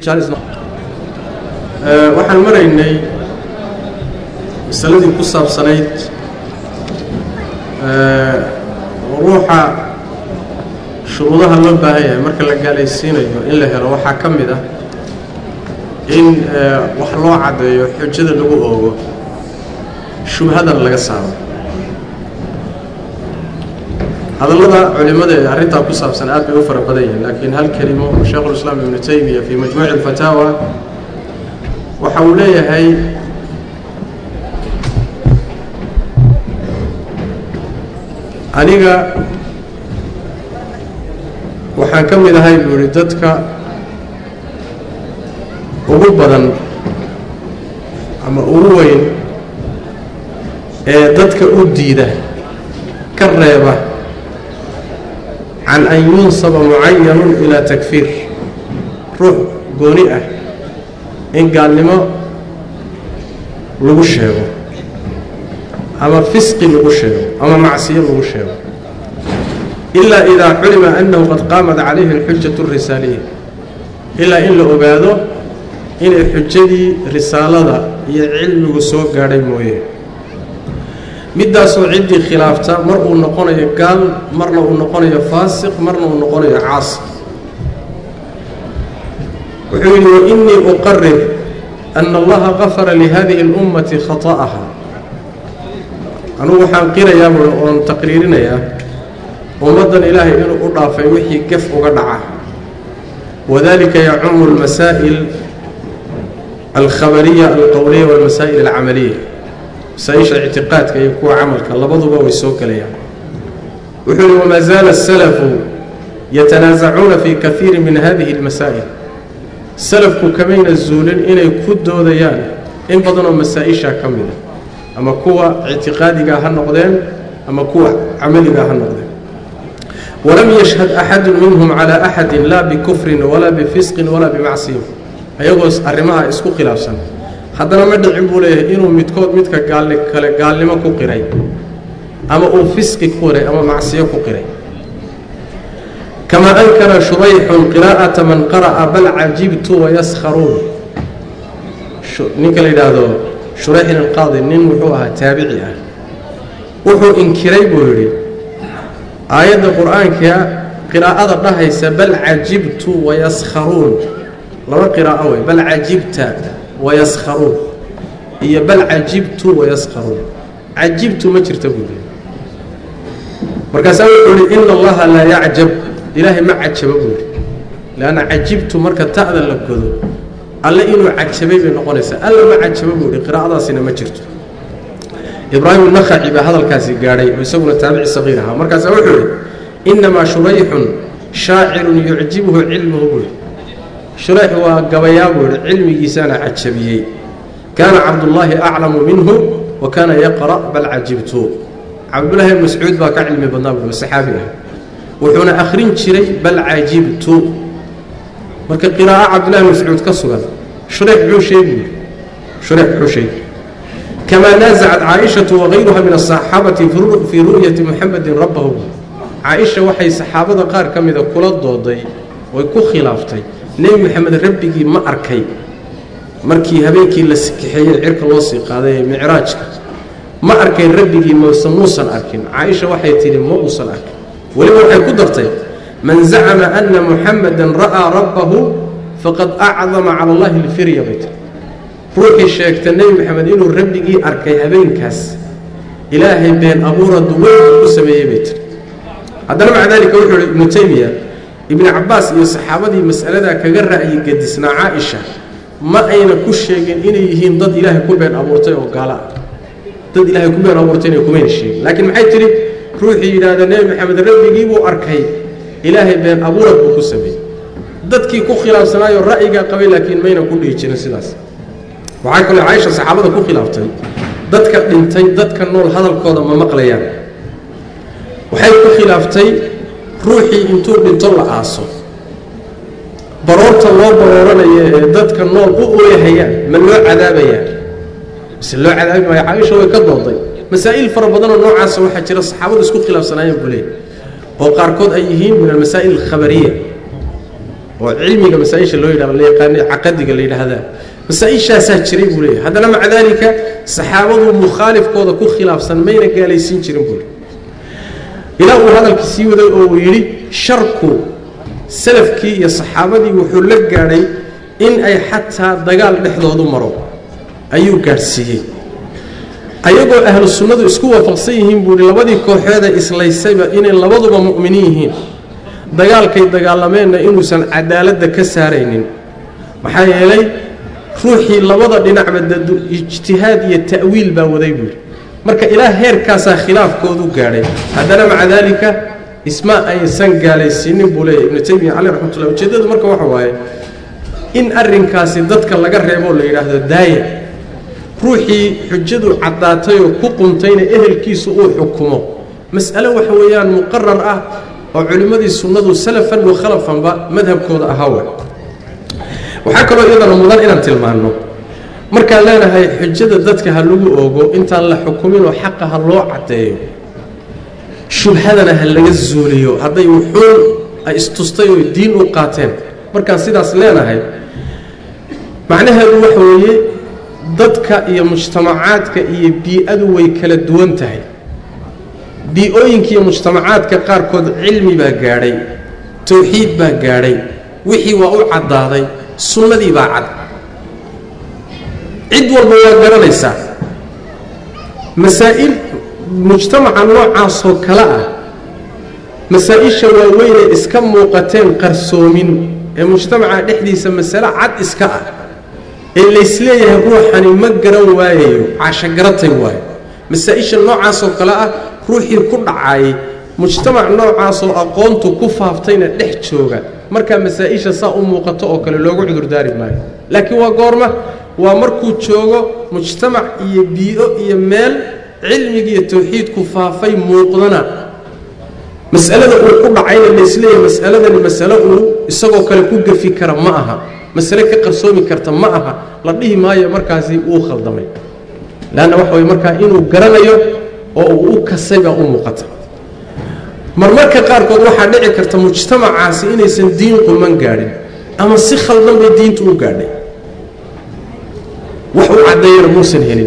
waxaan maraynay masaladii ku saabsanayd ruuxa shuruudaha loo baahan yahay marka la gaalaysiinayo in la helo waxaa ka mid ah in wax loo caddeeyo xujada lagu oogo shubhadan laga saaro hadallada culimada ee arrintaa ku saabsan aad bay u fara badan yihiin laakiin hal kelimo sheekhulislaam ibnu taymiya fii majmuuci alfataawa waxa uu leeyahay aniga waxaan ka mid ahay buu yidhi dadka ugu badan ama ugu weyn ee dadka u diida ka reeba can an yunsaba mucayanun ilaa takfiir ruux gooni ah in gaalnimo lagu sheego ama fisqi lagu sheego ama macsiyo lagu sheego ilaa idaa culima annahu qad qaamat calayhi alxujatu alrisaaliya ilaa in la ogaado inay xujadii risaalada iyo cilmigu soo gaadhay mooye middaasoo ciddii khilaafta mar uu noqonayo gaal marna uu noqonayo faasiq marna uu noqonayo caasi wuxuu yidhi wainii uqarir ana allaha gafara lihadihi اlummati khata'aha anugu waxaan qirayaa buui oon taqriirinayaa ummaddan ilaahay inuu u dhaafay wixii gef uga dhaca wadalika yacumu almasaa'il alkhabariya alqowliya walmasaa'il alcamaliya masaa-isha ictiqaadka iyo kuwa camalka labaduba way soo gelayaan wuxuu yihi wamaa zaala asalafu yatanaasacuuna fii kaiiri min hadihi almasaa'il salafku kamayna zuulin inay ku doodayaan in badanoo masaa-ishaa ka mida ama kuwa ictiqaadigaa ha noqdeen ama kuwa camaligaa ha noqdeen walam yashhad axadu minhum calaa axadin laa bikufrin walaa bifisqin walaa bimacsiya ayagoo arrimaha isku khilaafsan haddana ma dhicin buu leeyahay inuu midkood midka kale gaalnimo ku qiray ama uu fisqi ku qiray ama macsiyo ku qiray kamaa ankara shurayxun qiraa'ata man qara'a bal cajibtu wayaskharuun ninka la yidhaahdo shurayxin alqaadi nin wuxuu ahaa taabici ah wuxuu inkiray buu yidhi aayadda qur-aanka qiraa'ada dhahaysa bal cajibtu wayaskharuun laba qiraa'o wey bal cajibta wayaskharuun iyo bal cajibtu wayaskharuun cajibtu ma jirta buu yidhi markaasaa wuxuu yidhi ina allaha laa yacjab ilaahay ma cajabo buu yidhi leanna cajibtu marka ta'da la godo alle inuu cajabay bay noqonaysaa alla ma cajabo buu yidhi qiraa'adaasina ma jirto ibraahim النخعي baa hadalkaasi gaadhay oo isaguna taabici sagiir ahaa markaasaa wuxuu yidhi inamaa shurayxun shaacirun yucjibuhu cilmuhu buu yidhi shurayx waa gabayaa buu yidhi cilmigiisaana cajabiyey kaana cabdullaahi aclamu minhu wa kaana yaqra' bal cajibtu cabdullaahi mascuud baa ka cilmi badnaa buu saxaabi ah wuxuuna akhrin jiray bal cajibtu marka qiraa'o cabdullahi mascuud ka sugan shurayx muxuu sheegi shurayx muxuu sheegi كما نازعت عائشة وغيرها من الصحابة في رؤية محمد ربه عائشة وحي صحابة قار كمذا كل الضوضي ويكو خلافتي نبي محمد ربك ما أركي مركي هبيكي لسكحية عرك الوثيق هذا معراجك ما أركي ربك موصل أركين عائشة وحي تيلي موصل أركين ولما وحي قدرتي من زعم أن محمدا رأى ربه فقد أعظم على الله الفرية بيته ruuxii sheegta nebi maxamed inuu rabbigii arkay habeenkaas ilaahay been abuura duweyn ku sameeyey bay tiri haddana maca daalika wuxuu yihi ibnu taymiya ibnu cabbaas iyo saxaabadii mas'aladaa kaga ra'yi gadisnaa caaisha ma ayna ku sheegin inay yihiin dad ilaahay ku been abuurtay oo gaala ah dad ilaahay ku been abuurtay inay kumayna sheegin laakiin maxay tidhi ruuxii yidhaahda nebi maxamed rabbigii buu arkay ilaahay been abuurad buu ku sameeyey dadkii ku khilaafsanaayoo ra'yigaa qabay laakiin mayna ku dhihi jirin sidaas waxaa kaloo caaisha saxaabada ku khilaaftay dadka dhintay dadka nool hadalkooda ma maqlayaan waxay ku khilaaftay ruuxii intuu dhinto la aaso baroorta loo barooranayo ee dadka nool u ooyahayaan ma loo cadaabayaa mise loo cadaabi maayo caaisha way ka dooday masaa'il fara badanoo noocaasa waxaa jira saxaabadu isku khilaafsanaayeen buu leey oo qaarkood ay yihiin min almasaa'il alkhabariya وعلمي مسائش اللي يقال عقدي اللي هذا مسائش ساجري بولي هذا مع ذلك صحابه مخالف كودا كو خلاف سنمين جالسين جيرين بولي إلى هذا الكسي oo yiri sharku salafkii iyo saxaabadii wuxuu la gaaray in ay xataa dagaal dhexdoodu maro ayuu gaarsiiyay ayagoo ahlu sunnadu isku waafaqsan yihiin buu labadii kooxood ee islaysayba inay labaduba mu'miniin yihiin dagaalkay dagaalameenna inuusan cadaalada ka saaraynin maxaa yeelay ruuxii labada dhinacba ijtihaad iyo ta'wiil baa waday buu marka ilaa heerkaasa khilaafkoodu gaaray hadana maca dalika isma aysan gaalaysiinin buu leeyahay ibn Taymiyyah alayhi rahmatullah ujeedadu marka waxa waaye in arrinkaasi dadka laga reebo la yiraahdo daaya ruuxii xujadu cadaatay oo ku quntayna ehelkiisu uu xukumo mas'ala waxa weeyaan muqarrar ah oo culimadii sunnadu salafan iyo khalafan ba madhabkooda ahaa waxa kale oo iyadana mudan inaan tilmaano marka leenahay xujada dadka ha lagu oogo inta la xukumin oo xaq ah loo cadeeyo shubhadana ha laga zuuliyo haday wuxuu ay istustay oo diin u qaateen marka sidaas leenahay macnaheedu waxa weeye dadka iyo mujtamacaadka iyo bi'adu way kala duwan tahay bi'ooyinka iyo mujtamacaadka qaar kood cilmi baa gaaray tawxiid baa gaaray wixii waa u cadaaday sunnadii baa cad cid walba waa garanaysaa masaa'il mujtamaca noocaas oo kala ah masaa'isha waaweyn ee iska muuqateen qarsoomin ee mujtamaca dhexdiisa mas'ala cad iska ah ee la isleeyahay ruuxani ma garan waayayo caasha garatay waayo masaa'isha noocaas oo kala ah ruuxii ku dhacay mujtamac noocaas oo aqoontu ku faaftayna dhex jooga marka masaa'isha saa u muuqato oo kale loogu cudur daari maayo laakiin waa goorma waa markuu joogo mujtamac iyo biyo iyo meel cilmiga iyo tawxiidku faafay muuqdana mas'alada uu ku dhacayna la isleeyahay mas'aladani mas'alo uu isagoo kale ku gafi kara ma aha mas'ale ka qarsoomi karta ma aha la dhihi maayo markaasi uu khaldamay laana waxa way markaa inuu garanayo oo uu kasay baa u muuqata marmarka qaarkood waxaa dhici karta mujtamacaasi inaysan diin quman gaarin ama si khaldan bay diintu u gaadhay wax uu cadeeyo muusan helin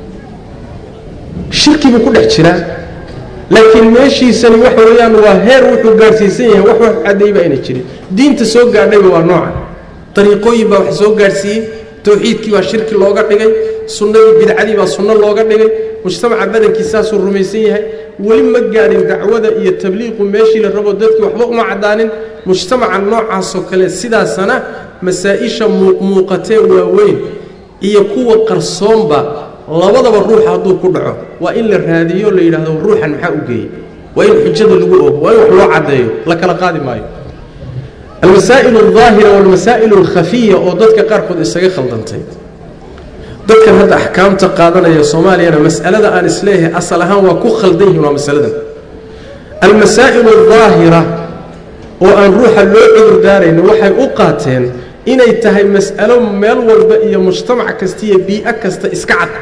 shirki buu ku dhex jiraa laakiin meeshiisani waxa weeyaan waa heer wuxuu gaarsiisan yahay wax cadeey baa inay jirin diinta soo gaadhay waa noocan طريقوي با wax soo gaarsiiyay tawxiidkii waa shirki looga dhigay sunnadii bidcadii baa sunna looga dhigay mujtamaca badankiisa soo rumaysan yahay wali ma gaarin dacwada iyo tabliiqu meeshii la rabo dadkii waxba uma cadaanin mujtamaca noocaas oo kale sidaasana masaa'isha muuqatee waaweyn iyo kuwa qarsoonba labadaba ruux hadduu ku dhaco waa in la raadiyo la yiraahdo ruuxan maxaa u geeyay waa in xujada lagu oogo waa in wax loo cadeeyo la kala qaadi maayo المسائل الظاهرة والمسائل الخفية أو ضدك قارقود إساقي خلطنتين ضدك هذا أحكام تقاضنا يا صومالي أنا مسألة أن إسليه أصلها وكو خلطيه هنا مسألة المسائل الظاهرة وأن روح اللوعذر دارين وحي أقاتين إن يتهي مسألة مال والبقية مجتمع كستية بيئة كست إسكعت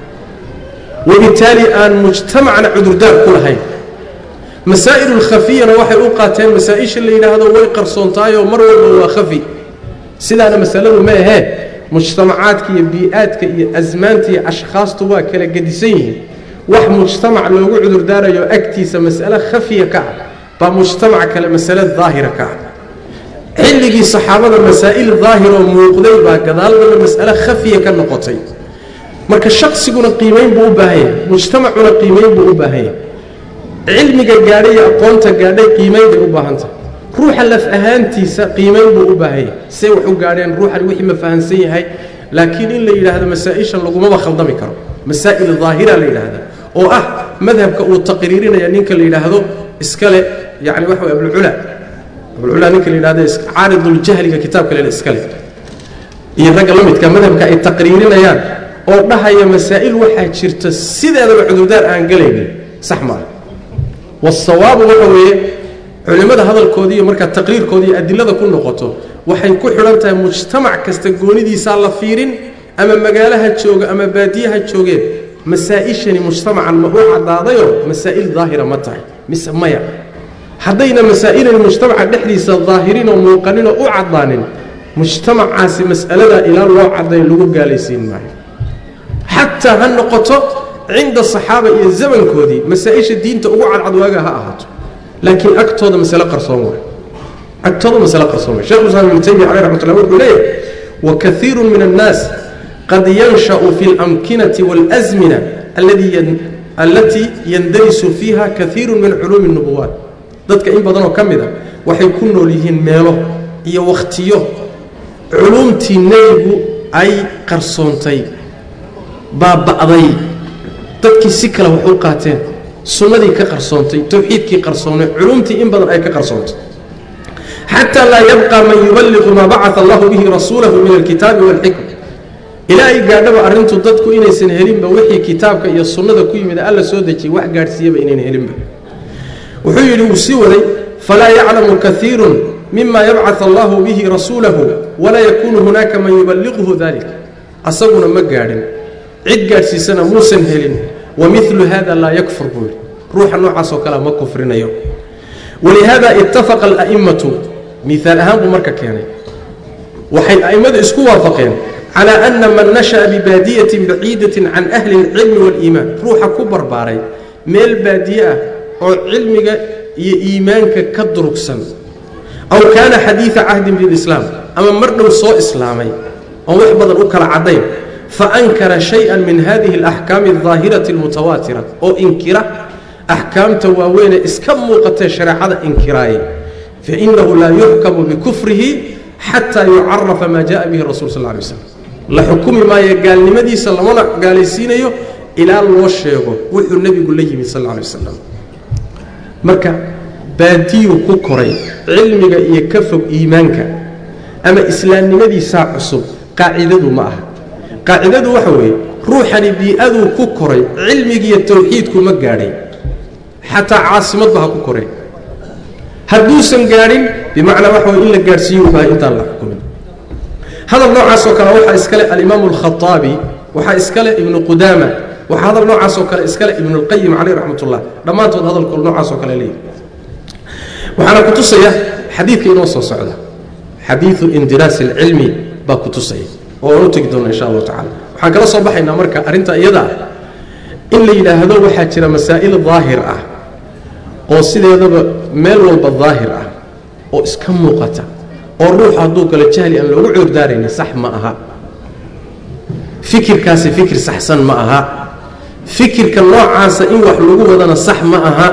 وبالتالي أن مجتمعنا عذر دار كل هاي مسائل الخفية وحي أوقاتين مسائش اللي هذا هو قرصونتاي ومرور وخفي سيدا أنا مسألة ما هي مجتمعاتك بيئاتك أزمانتي أشخاص توا كلا قديسين وح مجتمع لو عذر دارا يؤكتيس مسألة خفية كعب فمجتمع كلا مسألة ظاهرة كعب علقي صحابة المسائل الظاهرة وموقضي كذلك المسألة خفية كالنقطين مركز الشخص يقول قيمين بأباهية مجتمعنا قيمين بأباهية علمك قاري أقوانك قاري قيمين بأباهنته روح اللي فأهانتيسا قيمين بأباهية سيوحو قاريان روح الوحي مفاهنسيه هاي لكن إلا إلى هذا مسائشا لقو ما بخلطمي كرم مسائل الظاهرة إلى هذا مذهبك والتقريرين يعنيك إلى هذا إسكالي يعني وحو أبو العلا نيك إلى هذا عارض الجهل ككتابك للإسكالي يرقى لمد كمذهبك التقريرين يعني أوضحها هي مسائل واحد شرط السيدة هذا بعدودار أنقليني صح معه والصواب هو علماء هذا الكودية مركز تقرير كودية أدلة كل نقطة وحين كل حلمتها مجتمع كاستقوني دي صار فيرين أما مجالها تشوج أما باديها تشوج مسائل مجتمع المهوع عضاضيه مسائل ظاهرة متعي مسمية haddayna masaa'il mujtamaca dhexdiisa daahiriin oo muuqanin oo u cadaanin mujtamacaasi mas'alada ilaa loo caday lagu gaalaysiin maayo xataa ha noqoto cinda saxaaba iyo zamankoodii masaa'isha diinta ugu cadcad waaga ha ahaato laakiin agtooda mas'alo qarsoon waay agtooda mas'alo qarsoon waay sheekh Islaam ibn Taymiyyah alayhi rahmatullah wuxuu leeyahay wa kathiirun min an-nas qad yansha'u fi al-amkinati wal-azmina التي يندرس فيها كثير من علوم النبوات dadka in badan oo kamida waxay ku nool yihiin meelo iyo waqtiyo culumtii nebigu ay qarsoontay baaba'day dadkii si kale wax u qaateen sunnadii ka qarsoontay tawxiidkii qarsoonay culumtii in badan ay ka qarsoontay حتى لا يبقى من يبلغ ما بعث الله به رسوله من الكتاب والحكمة إلهي قادوا أرنتو dadku inaysan helinba wixii kitaabka iyo sunnada ku yimid alla soo dejiyay wax gaarsiiyay inaan helinba wuxuu yiri uu sii waday fala ya'lamu kathirun mimma yab'ath Allah bihi rasulahu wala yakunu hunaka man yuballighu dhalika asaguna ma gaarin cid gaarsiisana muusan helin wa mithlu hada la yakfur bi ruuxa noocaasoo kala ma kufrinayo ولهذا اتفق الأئمة مثال أهم مركا كان وحي أئمة اسكوا وافقين على أن من نشأ ببادية بعيدة عن أهل العلم والإيمان روح كبر باري ميل بادية أو علمك إيمانك كدركسا أو كان حديث عهد بالإسلام أما مرنا صو إسلامي أو يحبض الأكل عدين فأنكر شيئا من هذه الأحكام الظاهرة المتواترة أو إنكره أحكام تواوين إسكم موقت شرعة إنكراي فإنه لا يحكم بكفره حتى يعرف ما جاء به الرسول صلى الله عليه وسلم لحكم ما يقال لمدي صلى الله عليه وسلم قال يسينيو إلى الوشيغو وحي النبي يقول لي صلى الله عليه وسلم مركا باديو كوكوري علمك يكفك إيمانك أما إسلام نمدي ساعة عصب قاعدة معها قاعدة وحوي روحني بيئذو كوكوري علمك يتوحيد كمقاري حتى عاصمت بها كوكوري هدوسن قارين بمعنى وحوي إلا قارسيو بها إنت الله حكومين هذا النوع عسوكرا وحا إسكالي الإمام الخطابي وحا إسكالي ابن قدامة وهذا النوع عسوكرا إسكالي ابن القيم عليه رحمة الله لما أنتوا هذا الكل نوع عسوكرا ليه وحانا كتوسية حديث كي نوصل صعودة حديث اندراس العلمي با كتوسية ونوتك دون إن شاء الله تعالى وحان كلا صباحينا مركا أرنتا إيضا إلا إلى هذا وحاجر مسائل ظاهرة oo sideedaba meel walba daahir ah oo iska muuqata oo ruux haduu kala jahli aan lagu cuurdaarayna sax ma aha fikirkaasi fikir saxsan ma aha fikirka noocaas in wax lagu wadana sax ma aha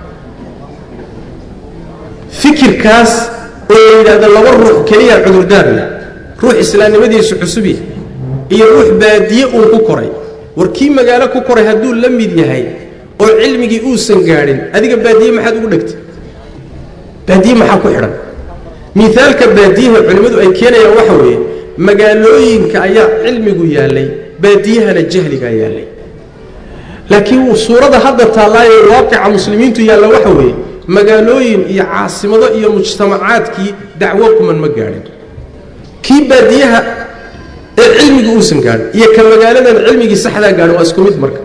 fikirkaas oo yiraahdo laba ruux kaliya cuurdaarna ruux islaamnimadiisu cusubi iyo ruux baadiye uu ku koray warkii magaalo ku koray haduu la mid yahay oo cilmigi uu san gaarin adiga baadiye maxad ugu dhigtay baadiye maxaa ku xiran miisaalka baadiyaha culimadu ay keenayaan waxa weeye magaalooyinka ayaa cilmigu yaalay baadiyahana jahliga yaalay laakiin suurada hadda taalaay waaqica muslimiintu yaala waxa weeye magaalooyin iyo caasimado iyo mujtamacaadkii dacwo kuman ma gaarin kii baadiyaha ee cilmigu uu san gaarin iyo ka magaaladan cilmigi saxda gaarin waa isku mid marka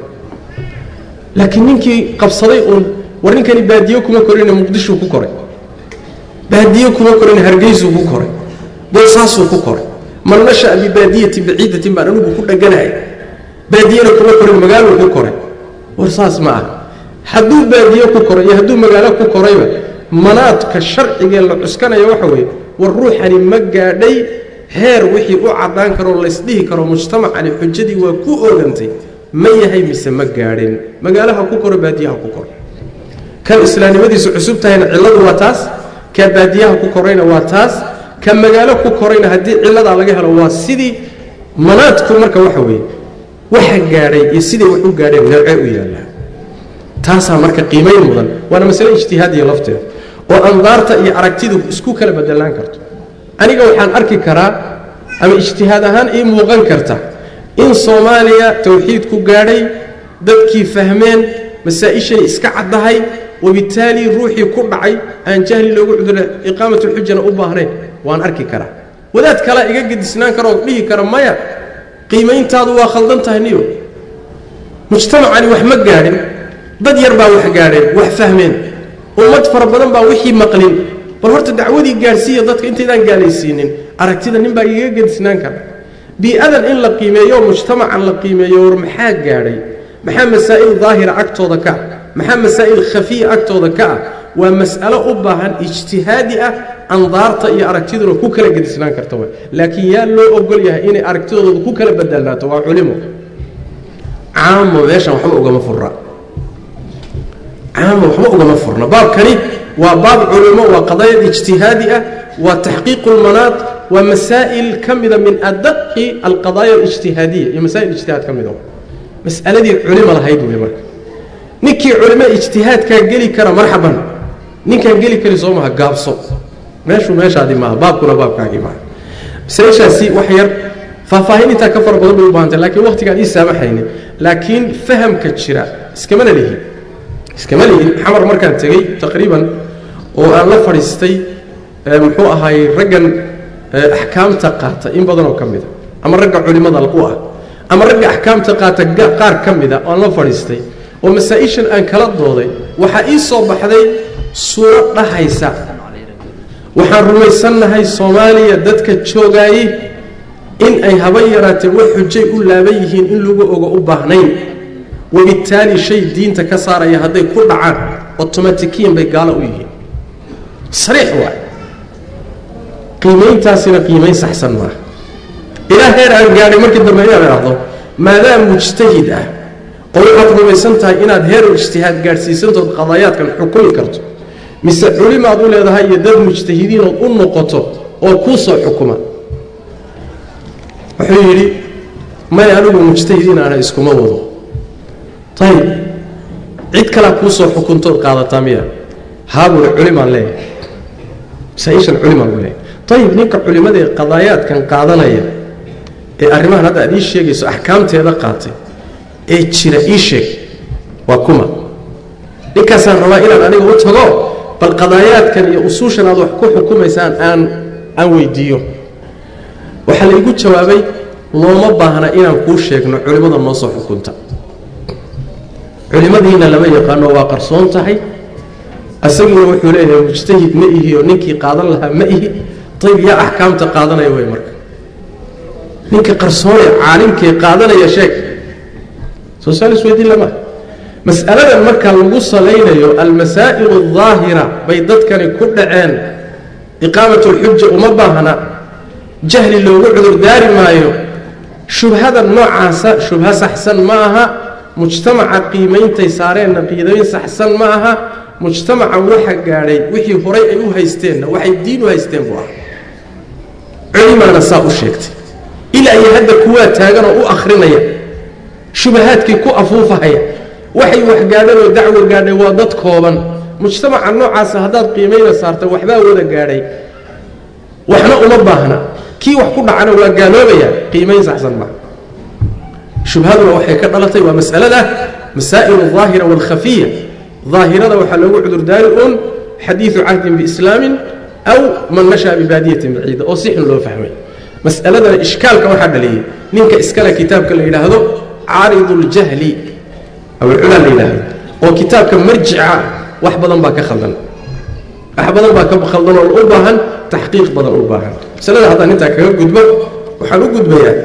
لكن نينكي قبصدي ورنكني باديو كما كورين مقدشو كو كوري باديو كما كورين هرغيزو كو كوري بوساسو كو كوري من نشأ ببادية بعيدة ما نلوبو كو دغناي باديو كما كورين مغالو كو كوري ورساس معه حدو باديو كو كوري يهدو مغالو كو كوري مناطق الشرعيه لا اسكنايا waxa way war ruuxani ma gaadhay heer wixii u cadaan karo la isdhihi karo mujtamacan xujadii waa ku oogantay ما يهي مسمى قارن مقالها كوكور باديها كوكور كان إسلامية عصبتها هنا علاد واتاس كباديها كوكورين واتاس كان مقالها كوكورين هدي علاد على جهة الواسدي مناطق مركا وحوي واحد قارن يسيدي وحو قارن نرعي ويالا تاسا مركا قيمين مضن وانا مسألة اجتهادية لفتها وأنظارتا إي عرقتيدو اسكوكا لبدلان كرتو أنا قوحان أركي كرا أما اجتهادهان إي موغان كرتا إن صوماليا توحيد كوغاري دبكي فهمين مسائشي إسكا عدهاي وبالتالي روحي كردعي أن جهلي لو عذر إقامة الحجة أباهرين وأن أركي كرا وذات كلا إيقاد سنان كرا وقليه كرا مايا قيمين تاضوا خلطان تهنيو مجتمع عني وحمق قارن بد يربا وحقارن وحفهمين ummad fara badan baa wixii maqlin bal horta dacwadii gaarsiiya dadka intaydaan gaalaysiinin aragtida nin baa igaga gedisnaan kara bii'adan in la qiimeeyo mujtamacan la qiimeeyo war maxaa gaadhay maxaa masaa'il daahira agtooda ka ah maxaa masaa'il khafiya agtooda ka ah waa mas'alo u baahan ijtihaadi ah andaarta iyo aragtiduna ku kala gedisnaan karta way laakiin yaa loo ogol yahay inay aragtidooda ku kala bedelnaato waa culimo caamo meeshan waxba ugama furra caamo waxba ugama furna baabkani waa baab culimo waa qadaayad ijtihaadi ah waa taxqiiqu lmanaat waa masaa'il ka mida min adaqi alqadaaya alijtihaadiya iyo masaa'il ijtihaad ka mida mas'aladii culimo lahayd wey marka ninkii culimo ijtihaadkaa geli kara marxaban ninkaan geli kari soo maha gaabso meeshaadii maaha baabkuna baabkaagii maaha masaa'ishaasi wax yar faahfaahin intaa ka fara badan bay u baahantay laakiin waqtigaan ii saamaxaynin laakiin fahamka jira iskama lihin xamar markaan tegey taqriiban oo aan la fadhiistay muxuu ahaayey raggan axkaamta qaata in badanoo ka mida ama ragga culimmada u ah ama ragga axkaamta qaata qaar ka mida oo aan la fadhiistay oo masaa-ishan aan kala dooday waxaa ii soo baxday suuro dhahaysa waxaan rumaysannahay soomaaliya dadka joogaayey in ay haba yaraatee wax xujay u laaban yihiin in lagu ogo u baahnayn wabittaali shay diinta ka saaraya hadday ku dhacaan otomatikiyan bay gaalo u yihiin sariix waay qiimayntaasina qiimayn saxsan maaha ilaa heer aan gaadhay markii dambe inaad idhaahdo maadaam mujtahid ah oo waxaad rumaysan tahay inaad heer ijtihaad gaadhsiisantood qadaayaadkan xukumi karto mise culimaad u leedahay iyo dad mujtahidiinood u noqoto oo kuu soo xukuma wuxuu yidhi may anigu mujtahidiin aana iskuma wado ayib cid kalaa kuu soo xukuntood qaadataa miya haabuna culimaan leeyahay masaa-ishan culimaan u leeyahay ayib ninka culimmada ee qadaayaadkan qaadanaya ee arrimahan hadda aad ii sheegayso axkaamteeda qaatay ee jira ii sheeg waa kuma ninkaasaan rabaa inaan aniga u tago bal qadaayaadkan iyo usuushan aad wax ku xukumaysaan aan weydiiyo waxaa la igu jawaabay looma baahna inaan kuu sheegno culimmada noo soo xukunta culimmadiina lama yaqaano waa qarsoon tahay asagiina wuxuu leeyahay mujtahid ma ihi oo ninkii qaadan lahaa ma ihi ayib yaa axkaamta qaadanaya wey marka ninka qarsoone caalimkee qaadanaya sheeg soo saalis weydiin lama mas'aladan marka lagu salaynayo almasaa'il aldaahira bay dadkani ku dhaceen iqaamatu lxuja uma baahna jahli loogu cudurdaari maayo shubhada noocaasa shubha saxsan ma aha mujtamaca qiimeyntay saareenna qiidayn saxsan ma aha mujtamaca waxa gaadhay wixii horay ay u haysteenna waxay diin u haysteen buu ah culimaana saa u sheegtay ilaa iyo hadda kuwaa taagan oo u akhrinaya shubahaadkii ku afuufahaya waxay wax gaadheen oo dacwo gaadhay waa dad kooban mujtamaca noocaasa haddaad qiimayna saarta waxbaa wada gaadhay waxna uma baahna kii wax ku dhacana waa gaaloobaya qiimayn saxsan maaha shubhaduna waxay ka dhalatay waa mas'alada masaa'il aldaahira waalkhafiya daahirada waxaa loogu cudurdaari uun xadiidu cahdin biislaamin aw man nashaa bibaadiyatin baciida oo si xun loo fahmay mas'aladana ishkaalka waxaa dhaliyey ninka iskale kitaabka la yidhaahdo caaridu ljahli aw culaa la yidhaahdo oo kitaabka marjica wax badan baa ka khaldan wax badan baa ka khaldan oo u baahan taxqiiq badan u baahan masalada haddaan intaa kaga gudbo waxaan u gudbayaa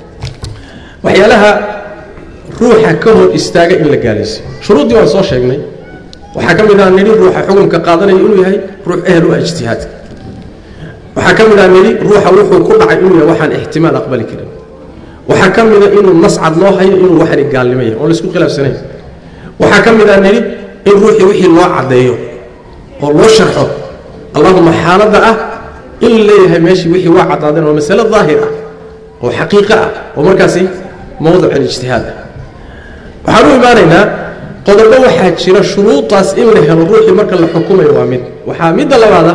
waxyaalaha ruuxa ka hor istaaga in la gaalaysiyo shuruuddii waan soo sheegnay waxaa ka mid ah nidhi ruuxa xukunka qaadanaya inuu yahay ruux ehel u ah ijtihaadka waxaa ka mid ah nidhi ruuxa wuxuu ku dhacay inuu yahay waxaan ixtimaal aqbali karin waxaa ka mid a inuu nascad loo hayo inuu waxani gaalnimo yahay oon laisku khilaafsanayn waxaa ka mid ah nidhi in ruuxii wixii loo caddeeyo oo loo sharxo allahuma xaaladda ah in la leeyahay meeshii wixii waa caddaadeen waa masale daahir ah oo xaqiiqo ah oo markaasi mowdic alijtihaad ah waxaan u imaanaynaa qodobo waxaa jira shuruudaas in la helo ruuxii marka la xukumayo waa mid waxaa midda labaada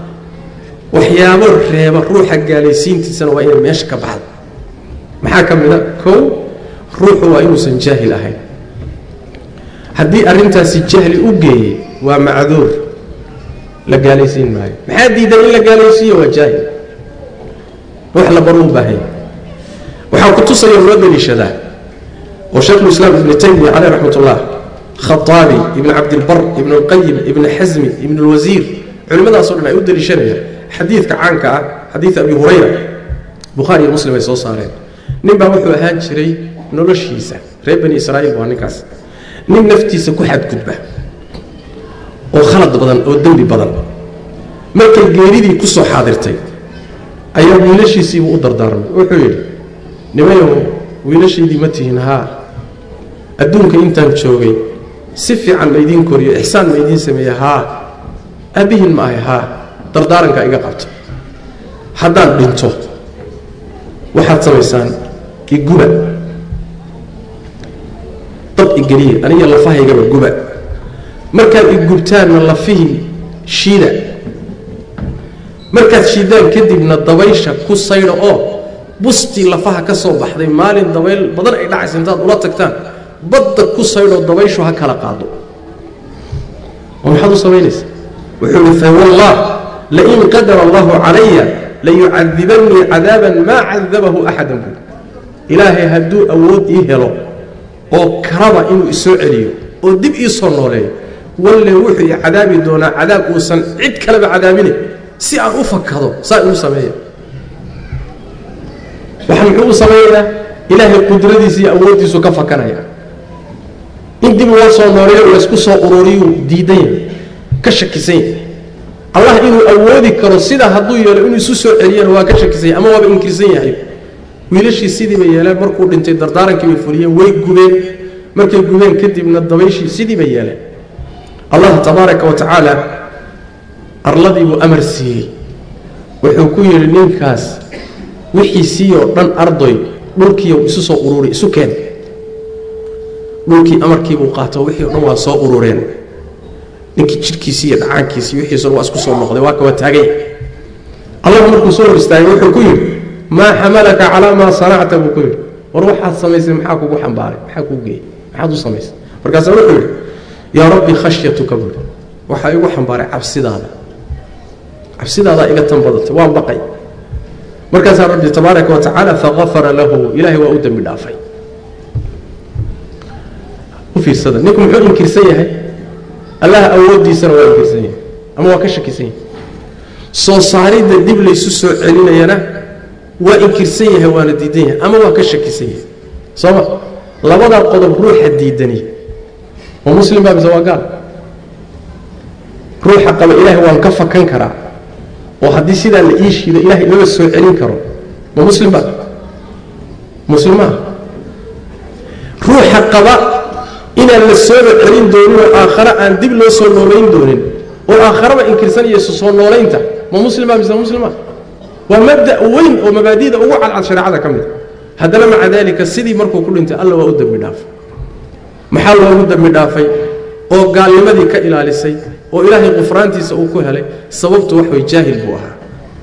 waxyaabo reeba ruuxa gaalaysiintiisana waa inay meesha ka baxdo maxaa ka mid a kow ruuxu waa inuusan jaahil ahayn haddii arrintaasi jahli u geeyey waa macduur la gaalaysiin maayo maxaa diidan in la gaalaysiiyo waa jaahil ruux la baru u baahanya waxaa ku tusaya loo daliishadaa oo shaykhulislaam ibnu taymiya caleyh raxmat ullah خطابي ابن عبد البر ابن القيم ابن حزم ابن الوزير علماء صورنا يودل شريعة حديث عنك حديث أبي هريرة بخاري ومسلم يسوع صارين نبى وحوا هاجري نرشيسة ريب بني إسرائيل وانكاس نم نفتي سكوحد كتبه وخلط بدن والدولي بدن مركز جريدي كسو حاضرتي أيام ويلشي سيبو أدر دارم وحويل نبيه ويلشي دي متهنها أدونك أنت بتشوفي سفي عن ميدين كوريا إحسان ميدين سميها ها أبيهن معي ها دردارنك إيجا قبط حدان بنته واحد سويسان كي جوبا طب إجريه أنا يلا فاهي جبل جوبا مركز الجبتان الله فيه شيدا مركز شيدان كدي من الضويشة كوسيرة بستي لفها كسر بحذي مال الضويل بدل إلى عسنتات ولا تكتان بدك كوسيرة الضويشة هكلا قادو ومحدو سوينس وحول والله لئن قدر الله علي ليعذبني عذابا ما عذبه أحدا إلهي هدو أود إيهلو أو كربا إنه إسرائيلي أو دب إيصرنا لي ولا وحي عذابي دون عذاب وصن عد كلب عذابني سيئا أفكره سائل سمية وحنحو سمية إلهي قدرتي سي أودي سكفا كنايا إن دب وصلنا لي ويسكسوا أروري ديدين كشكسين الله إنه أودي كرسيدا هدو يلا إنه سوسو عليا هو كشكسين أما هو بإنكرسين يعني ويلشي سيدي بيالا مركو دنتي دردارن كي فوليه way gubeen markay gubeen kadib nadawayshi sidii bayala Allah tabaaraka wa ta'ala arladii buu amar siiyay wuxuu ku yiri ninkaas wixii siiyo dhan arday dhulkii uu isu soo ururay isu keen dhulkii amarkii buu qaato wixii dhan waa soo urureen ninkii jirkiisa iyo dhacaankiisa wixii soo waa isku soo noqday waa ka taagay Allah markuu soo istaagay wuxuu ku yiri ما حملك على ما صنعت بكل وروح الصميس محاك وحنباري محاك وجي محاضو صميس مركز أقول يا ربي خشيتك بل وحي وحنباري عبسيد هذا إلى تنبضت وان بقي مركز ربي تبارك وتعالى فغفر له إلهي وأودم بالعافية وفي الصدى نكم حق كرسيه الله أودي سنة ولا كرسيه أما وكش كرسيه صاري الدب ليس سوء علينا ينا وإن كرسيه وانا ديديه أما وكش كرسيه صبا لبدا قدم روح الديدني ومسلم باب زواقال روح قبل إلهي وانكفى كنكرا وحدي سيدا لإيش إذا إلهي لو السوء علين كرو ومسلم باب مسلمة روح قبل إنا للسوء علين دونين والآخرة أن دب لو سوء نولين دونين والآخرة إن كرسان يسوء نولين تا ومسلم باب مسلمة ومبدأ وين ومبادئ أو على شريعة كاملة هذا مع ذلك السيدي مركو كل أنت الله وأود بداف محل وأود بدافي أو قال لماذا كإله للسي وإلهي غفرانتي سأوكوها لي صوبت وحوي جاهل بوها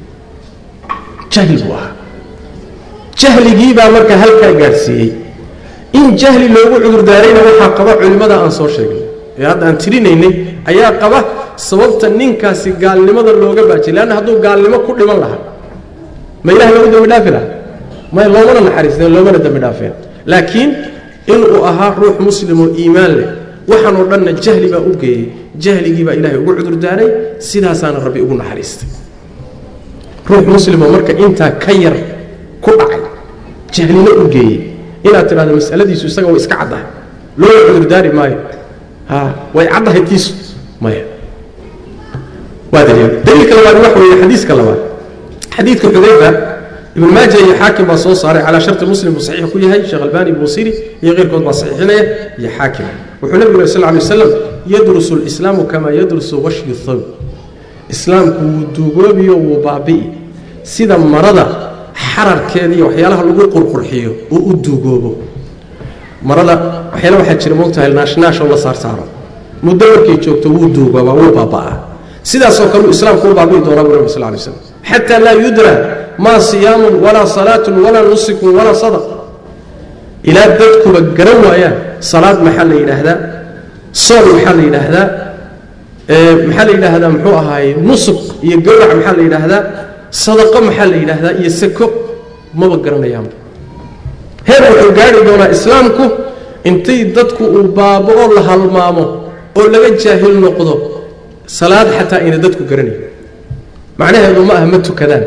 جهل جيبا مركا هلكا قارسي إن جهل لو عذر دارين وحا قبا علماء أنصار شيء هذا أن ترينيني أيها قبا صوبت النينكاسي قال لماذا اللوغة باتي لأن هذا قال لما كل من لها ما إله لو دم دافلا ما الله ولا نحرس لو ما دم دافلا لكن إن أها روح مسلم وإيمان له وحنا ودنا الجهل بأوجي جهل جيب إلهي وعذر داري سيدا سان ربي أبو نحرس روح مسلم ومرك أنت كير كوعي جهلنا أوجي إلى ترى هذا مسألة دي سوسة وإسكعدها لو عذر داري ماي ها ويعدها التيس ماي وهذا دليل كلام وحوي حديث كلام حديث حذيفة ابن ماجه يحاكم بصوص على شرط مسلم وصحيح كلها شيخ الباني بوصيري يغير كتب صحيحين يحاكم وحنبي صلى الله عليه وسلم يدرس الإسلام كما يدرس وشي الثوب إسلام كودوغوبي وبابي سيدا مرضى حرر كذي وحيالها لغو قرقرحيه وودوغوبو مرضى وحيالها واحد شري موقتها الناش والله صار سارة مدور كي تشوكتو وودوغوبا وبابا سيدا سوكرو إسلام كو بابي دورا صلى الله عليه وسلم حتى لا يدرى ما صيام ولا صلاة ولا نسك ولا صدق إلى بدك بجروا يا صلاة محل إلى هذا صوم محل إلى هذا محل إلى هذا محوها هاي نسك يجرع محل إلى هذا صدقة محل إلى هذا يسكو ما بجرنا يوم هذا الحجار دون إسلامكم intay dadku uu baaba'o la halmaamo oo laga jaahil noqdo salaad xataa ina dadku garanay macnaheedu ma aha ma tukadaan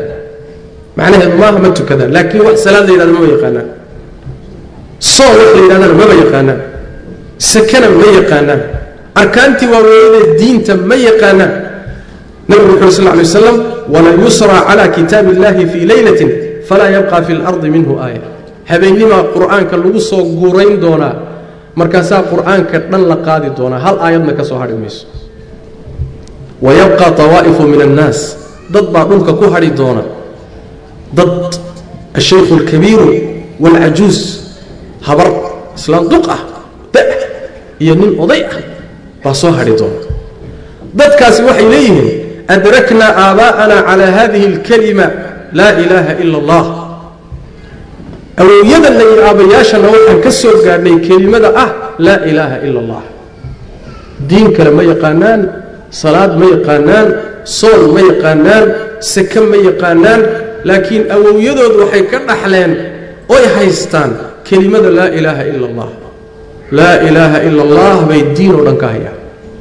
laakiin wax salaad la yiraahdo ma yaqaanaan soo wax la yiraahdo ma yaqaanaan sakana ma yaqaanaan arkaantii waaweynada diinta ma yaqaanaan nabi sallallahu alayhi wasallam wala yusra ala kitabillahi fi laylatin fala yabqa fi al-ardi minhu aya habeenima quraanka lagu soo guurayn doona markaasa quraanka dhan la qaadi doona hal aayadna ka soo hadhi mayso ويبقى طوائف من الناس ضد بعضهم كهري دونا ضد الشيخ الكبير والعجوز هبر اسلام دقه ينين اضيع باسو هري دونا ضد كاسي waxay leeyihiin adrakna aabaana ala hadhihi alkalima la ilaha illa allah awiyada la aabayaashana waxaan ka soo gaadhnay kelimada la ilaha illa allah diin kale ma yaqaanaan صلاة ما يقانان صول ما يقانان سكن ما يقانان لكن أوليدود وحي كرحلين أي حيستان كلمة لا إله إلا الله لا إله إلا الله بيدين ونكاهيا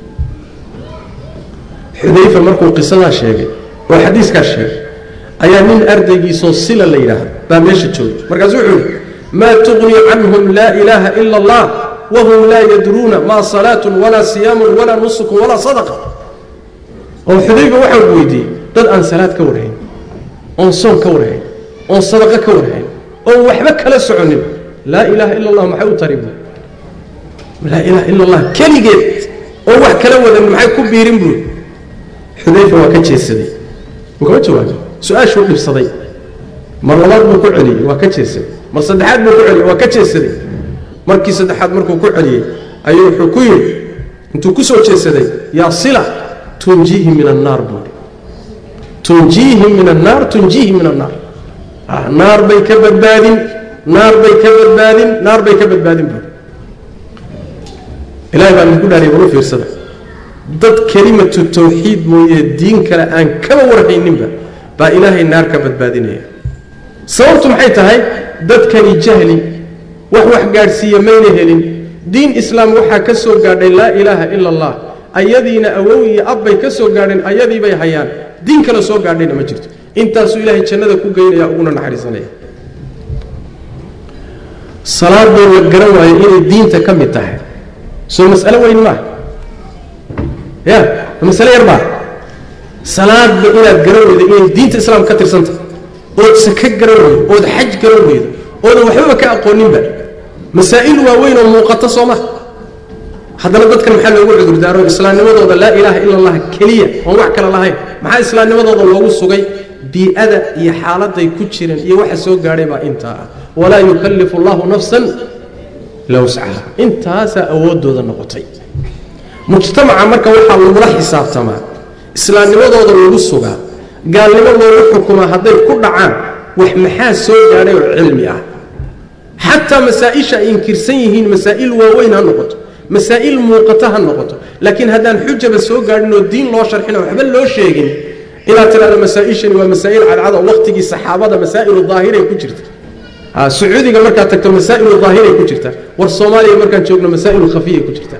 حذيفة مركو قصة شيء والحديث كالشيء أيام من أردقي صوصيل الليلة باميش تشوج مركز ما تغني عنهم لا إله إلا الله وهم لا يدرون ما صلاة ولا صيام ولا نسك ولا صدقة وحذيفة واحد ويدي ضد أن صلاة كورهين أن صوم كورهين أن صدقة كورهين أو وحبك لا سعني لا إله إلا الله محاول تريبه لا إله إلا الله كلي جيت أو واحد كلام وذا محاول كبيرين بلو حذيفة وكتشي السدي وكتشي واجه سؤال شو اللي بصدي مرات بكل علي وكتشي السدي مر صدحات بكل علي وكتشي السدي مركي صدحات مركو كل علي أيوه حكوين أنتو كسو تشي السدي يا صلة تنجيهم من النار بول تنجيهم من النار تنجيهم من النار نار بيكبر بادين نار بيكبر بادين نار بيكبر بادين بول إلهي بقى نقول عليه ولو في الصدق ضد كلمة التوحيد مو الدين كالآن كما ورحين نبا با إلهي النار كبر بادين هي صورتم حيث هاي ضد كان جهلي وحوح قارسية مين هلين دين إسلام وحا كسو قارد لا إله إلا الله أيدينا أووي أبي كسو قارن أيدي بي حيان دين كلا سو قارن ما جرت انت سو إلهي جنة كو غير يا أغنى نحرس عليه صلاة دور وقروا إلى الدين تكمل تحت سو مسألة وين ما يا مسألة يربع صلاة إلى القروا إلى الدين الإسلام كتر سنت ود سكك قروا ود حج قروا ود وحبك أقونين بقى مسائل وين ومقتصة ما هذا لقد كان محل يقول عذر دارو إسلام نمضوا لا إله إلا الله كلية ومعك الله مع إسلام نمضوا الله الصغي بأذى يحالة يكتشرن يوحى سوق قريبا انت ولا يكلف الله نفسا لو سعها انت هذا أود ذا النقطي مجتمع مركا وحى الله حساب تمام إسلام نمضوا الله الصغي قال لما الله حكمه هذا كل عام وحمحاس سوق قريبا علمي حتى مسائل إنكر سيهين مسائل ووين النقطة مسائل موقتها النقطة لكن هذا الحجة بس هو قال إنه الدين لا شرحنا وحبل لا شيء إلى ترى المسائل ومسائل على عضو وقت الصحابة مسائل الظاهرة كجرت السعودي قال مركز تكتب مسائل الظاهرة كجرت والصومالي مركز شوفنا مسائل الخفية كجرت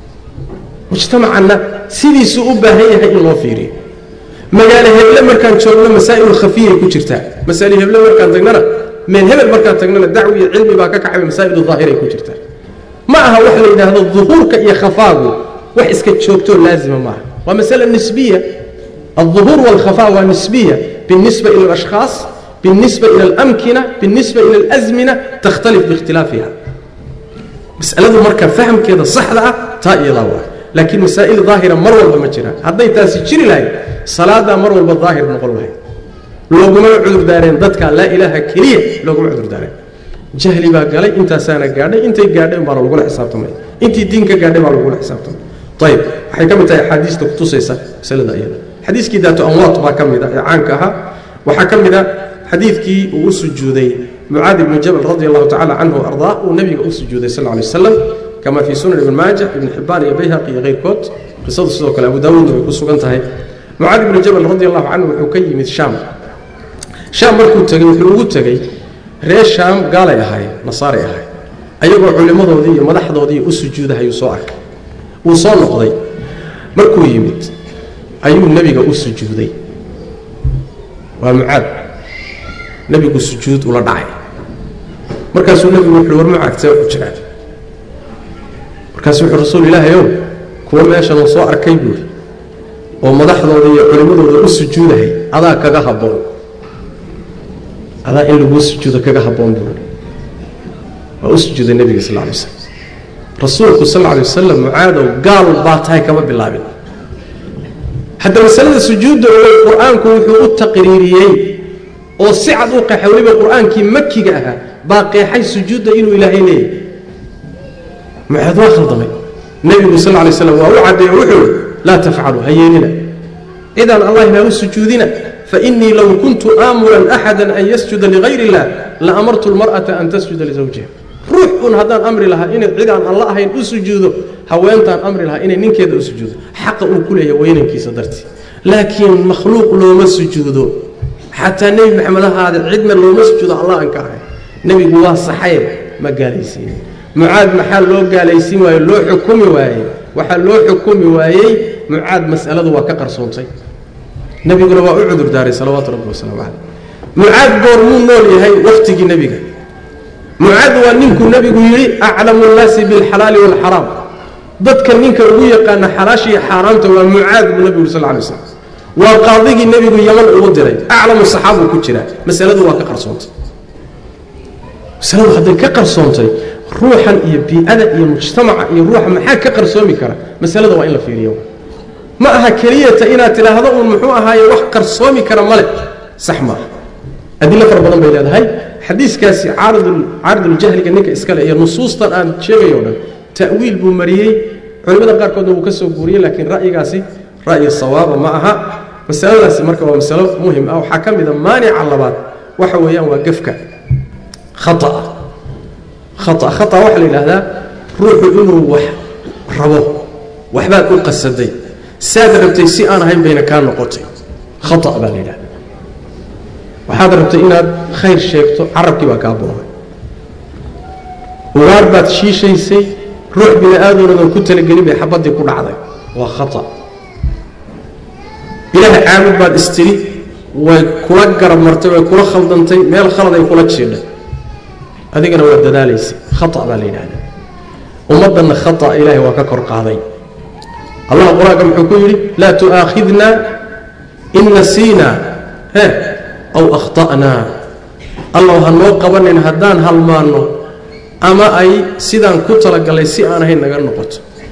مجتمعنا سيدي سؤوبة هي الله فيري مجاله هبل مركز شوفنا مسائل الخفية كجرت مسائل هبل مركز تجننا من هبل مركز تجننا الدعوة العلمي باكك على مسائل الظاهرة كجرت معها وحده هذا الظهور كيخفاض وحسك تشوكتو لازم معها ومسألة نسبية الظهور والخفاء نسبية بالنسبة إلى الأشخاص بالنسبة إلى الأمكنة بالنسبة إلى الأزمنة تختلف باختلافها مسألة مركب فهم كذا صح لها تائي ضوء لكن مسائل ظاهرة مرور بمجرى هذا يتاسي تشري لها صلاة مرور بالظاهر نقول لها لو قمنا عذر دارين ضدك لا إله كلية لو قمنا عذر دارين جهلي بقى قال انت سانا قاعده انت قاعده ما لو قول حسابتمay انت دينك قاعده ما لو قول حسابتمay طيب waxay kamid حديث تقتصيسا سلada ayada xadiiskii daatu anwaat ba kamid caanka aha waxa kamid xadiiskii uu sujuuday Muaad ibn Jabal radiyallahu ta'ala anhu arda oo nabiga uu sujuuday sallallahu alayhi wasallam kama fi sunan ibn Majah ibn Hibban iyo Bayhaqi iyo غيرkood qisadu sidoo kale Abu Dawud way ku sugan tahay Muaad ibn Jabal radiyallahu anhu wuxuu ka yimid Sham markuu tagay wuxuu ugu tagay reer Sham gaalay ahay nasaari ahay ayagoo culimadoodii iyo madaxdoodii u sujuudahay soo arkay uu soo noqday markuu yimid ayuu nabiga u sujuuday waa Mucaad nabigu sujuud ula dhacay markaasuu nabigu wuxuu war Mucaad u jiraa markaasuu rasuul ilaahay kuwa meeshan soo arkay buu oo madaxdooda iyo culimadooda u sujuudahay adaa kaga haboon adaa in lagu sujuudo kaga haboon buu waa u sujuuday nabiga sallallahu alayhi wasallam rasuulku sallallahu alayhi wasallam Mucaad gaal baatay kama bilaabin hatta masalada sujuudda oo quraanku wuxuu u taqriiriyay oo si cad u qaxawliba quraankii makkiga ahaa baa qeexay sujuudda inuu ilaahay leeyahay Mucaad waa khaldamay nabigu sallallahu alayhi wasallam waa u cadeeyay wuxuu la tafcalu hayeelina idan allah ma usujudina fa inni law kuntu amuran ahadan an yasjuda li ghayri allah la amartu almar'ata an tasjuda li zawjiha ruuxun hadan amri laha in ciidan allah ahayn u sujuudo haweentan amri laha in ninkeeda u sujuudo xaq uu ku leeyahay weynankiisa darti laakiin makhluuq looma sujuudo hatta nabi maxamed hada cidna looma sujuudo allah an ka ahay nabigu waa saxay ma gaalaysiin Mucaad maxaa loo gaalaysiin waayo loo xukumi waayay waxa loo xukumi waayay Mucaad mas'aladu waa ka qarsoontay nabiguna waa u cudur daaray salawaatu rabbi wasalaamu alayhi Mucaad goormuu nool yahay waqtigii nabiga Mucaad waa ninku nabigu yiri a'lamu an-nasi bil halal wal haram dadka ninka ugu yaqaan xalaashi iyo xaraamta waa Mucaad ibn nabiga sallallahu alayhi wasallam waa qaadigii nabigu yaman ugu diray a'lamu saxaabu ku jira mas'aladu waa ka qarsoontay mas'aladu haday ka qarsoontay ruuxan iyo bi'ada iyo mujtamaca iyo ruuxa maxaa ka qarsoomi kara mas'alada waa in la fiiriyo ma aha kaliya inaad tiraahdo uu muxuu ahaaye wax qarsoomi kara male sax ma adilla far badan bay leedahay xadiiskaasi aaridul jahliga ninka iskale iyo nusuustan aan sheegayo dhan ta'wiil buu mariyay culimada qaar kood uu ka soo guuriyay laakiin ra'yigaasi ra'yi sawaaba ma aha mas'aladaasi marka waa mas'alo muhiim ah waxa kamida maanic labaad waxa weeyaan waa gafka khata waxa la yiraahdaa ruuxu inuu wax rabo waxba ku qasaday saad rabtay si aan ahayn bayna ka noqotay khata baa la yiraahdaa waxaad rabtay inaad khayr sheegto carabkii baa ka booray ugaar baad shiishaysay ruux bini aadamada ku talagelin bay xabadii ku dhacday waa khata ilaahay aamid baad istiri way kula garab martay way kula khaldantay meel khalad ay kula jiiday adigana waa dadaalaysi khata baa la yiraahdaa ummadana khata ilaahay waa ka kor qaaday الله قرآن محكوري لا تؤاخذنا إن نسينا أو أخطأنا الله هنو قبرنا إن هدان هالمانو أما أي سيدان كتلق اللي سيئانا هين نقل نقط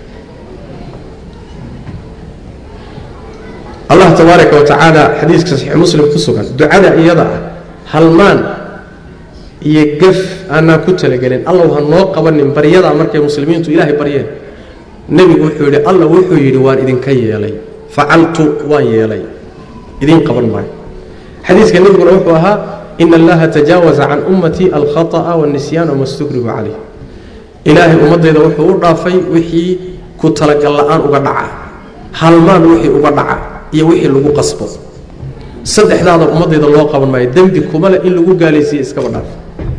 الله تبارك وتعالى حديث صحيح مسلم كسوكا دعاء يضع هالمان يقف أنا كتلق لين الله هنو قبرنا بريضا مركي المسلمين تو إلهي بريضا نبي وحوري الله وحوري وان إذن كي يلي فعلت وان يلي إذن قبل معي حديث كان نبي وحوها إن الله تجاوز عن أمتي الخطأ والنسيان وما استقرب عليه إلهي أمضي إذا وحور رافي وحي كتلق الله آن أقدعا هالمان وحي أقدعا يوحي لغو قصبه صدح هذا أمضي إذا الله قبل معي دمدي كمالا إن لغو قاليسي إسكبر راف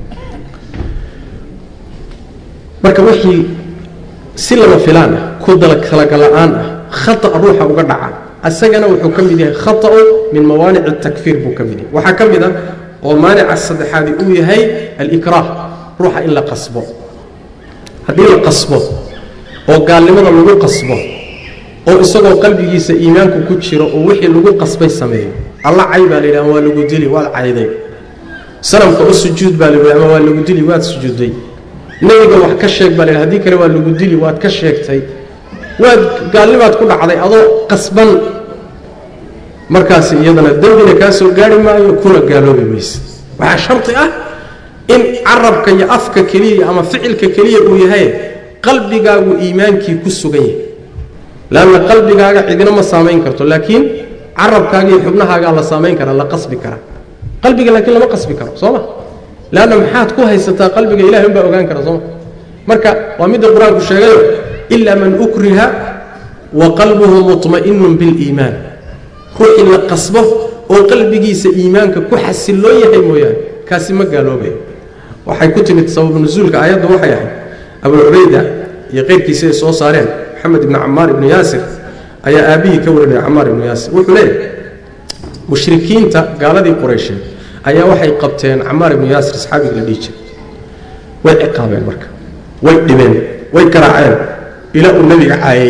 مركا وحي سلم فلانة كودلك خلق الآن خطأ روحه وقدعه السجن وحكم به خطأ من موانع التكفير بكمله وحكم به ومانع الصدح هذه هي الإكراه روح إلا قصبه هذه القصبه وقال لماذا لغو قصبه وإصدق قلبه إيمانك كتشر ووحي لغو قصبه السماء الله عيب علينا ولغو دلي والعيدين سلام كأسجود بالي ولغو دلي والسجودي nabiga wax ka sheeg bal hadii kale waa lagu dili waad ka sheegtay waad gaalnimaad ku dhacday adoo qasban markaas iyadana dambina ka soo gaari maayo kuna gaaloobi maysid waxa sharti ah in arabka iyo afka kaliya ama ficilka kaliya uu yahay qalbigaagu iimaankii ku sugan yahay laana qalbigaaga cidina ma saameyn karto laakiin arabkaaga iyo xubnahaaga la saameyn kara la qasbi kara qalbiga laakiin lama qasbi karo sooma لأن محات كوها يستطيع قلبك إله ينبأ وقان كرزوم مركا ومد القرآن كشغل إلا من أكره وقلبه مطمئن بالإيمان روح إلا قصبه وقلبك إيمانك كحس اللوية هي مويان كاسي ما قالوا به وحي كتب تصوب نزولك آيات وحي أبو عبيدة يغير كيسي سو صارين محمد بن عمار بن ياسر أي أبيه كورن عمار بن ياسر وحليه مشركين تا قال ذي قريش أي وحي قبتين عمار بن ياسر أصحابي لديتش ويعقابين مركا ويدبين ويكرعين إلى النبي عاي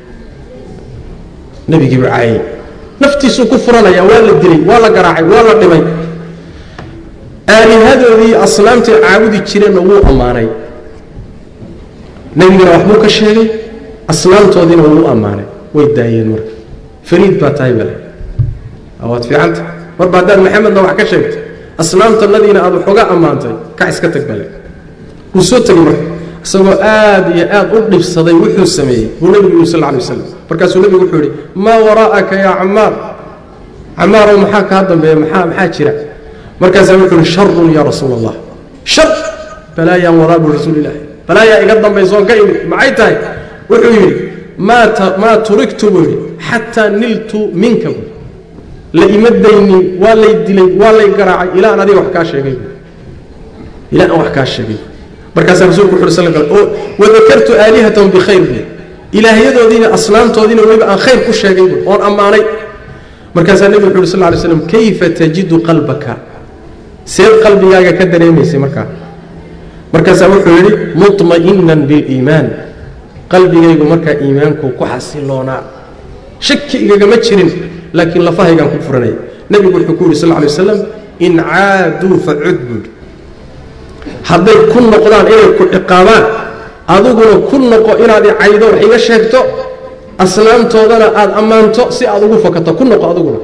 نبي جيب عاي نفتي سو كفرنا يا ولا الدري ولا قراعي ولا دبي هذا ذي أصلامتي عاودي تشيرين وو أماني نبي رحمك الشيء أصلامته ذي وو أماني ويدايين مرك فريد باتايبل أوات في عنت بعد محمد لو حكى شيء أصلامته الذين أبو حقا أمانتي كعس كتقبل وصوت مرك سوى يا أضرب صدي وحو السمي والنبي صلى الله عليه وسلم بركاس النبي وحوري ما وراءك يا عمار عمار ومحاك هذا محاكرة مركز يقول شر يا رسول الله شر بلايا وراء رسول الله بلايا يقدم بيزون قيمي معيتاي وحوري ما تركت بني حتى نلت منك لإمديني ولا يدلي ولا يقرعي إلى أن هذه وحكاشة إلى أن وحكاشة مركز رسول الله صلى الله عليه وسلم وذكرت آلهتهم بخير إلهي ذين أصنام تودين ويبقى خير كل شيء وأن أماني مركز النبي صلى الله عليه وسلم كيف تجد قلبك سير قلبي يا كدر يميسي مركز أقول مطمئنا بالإيمان قلبي يقول مركز إيمانك كحسلونا شك يقول متشرين لكن لفاه يقول كفرني نبي يقول حكوري صلى الله عليه وسلم إن عادوا فعدوا hadday ku noqdaan inay ku ciqaabaan adiguna ku noqo inaad caydo wax iga sheegto aslaamtoodana aad amaanto si aad ugu fakato ku noqo adiguna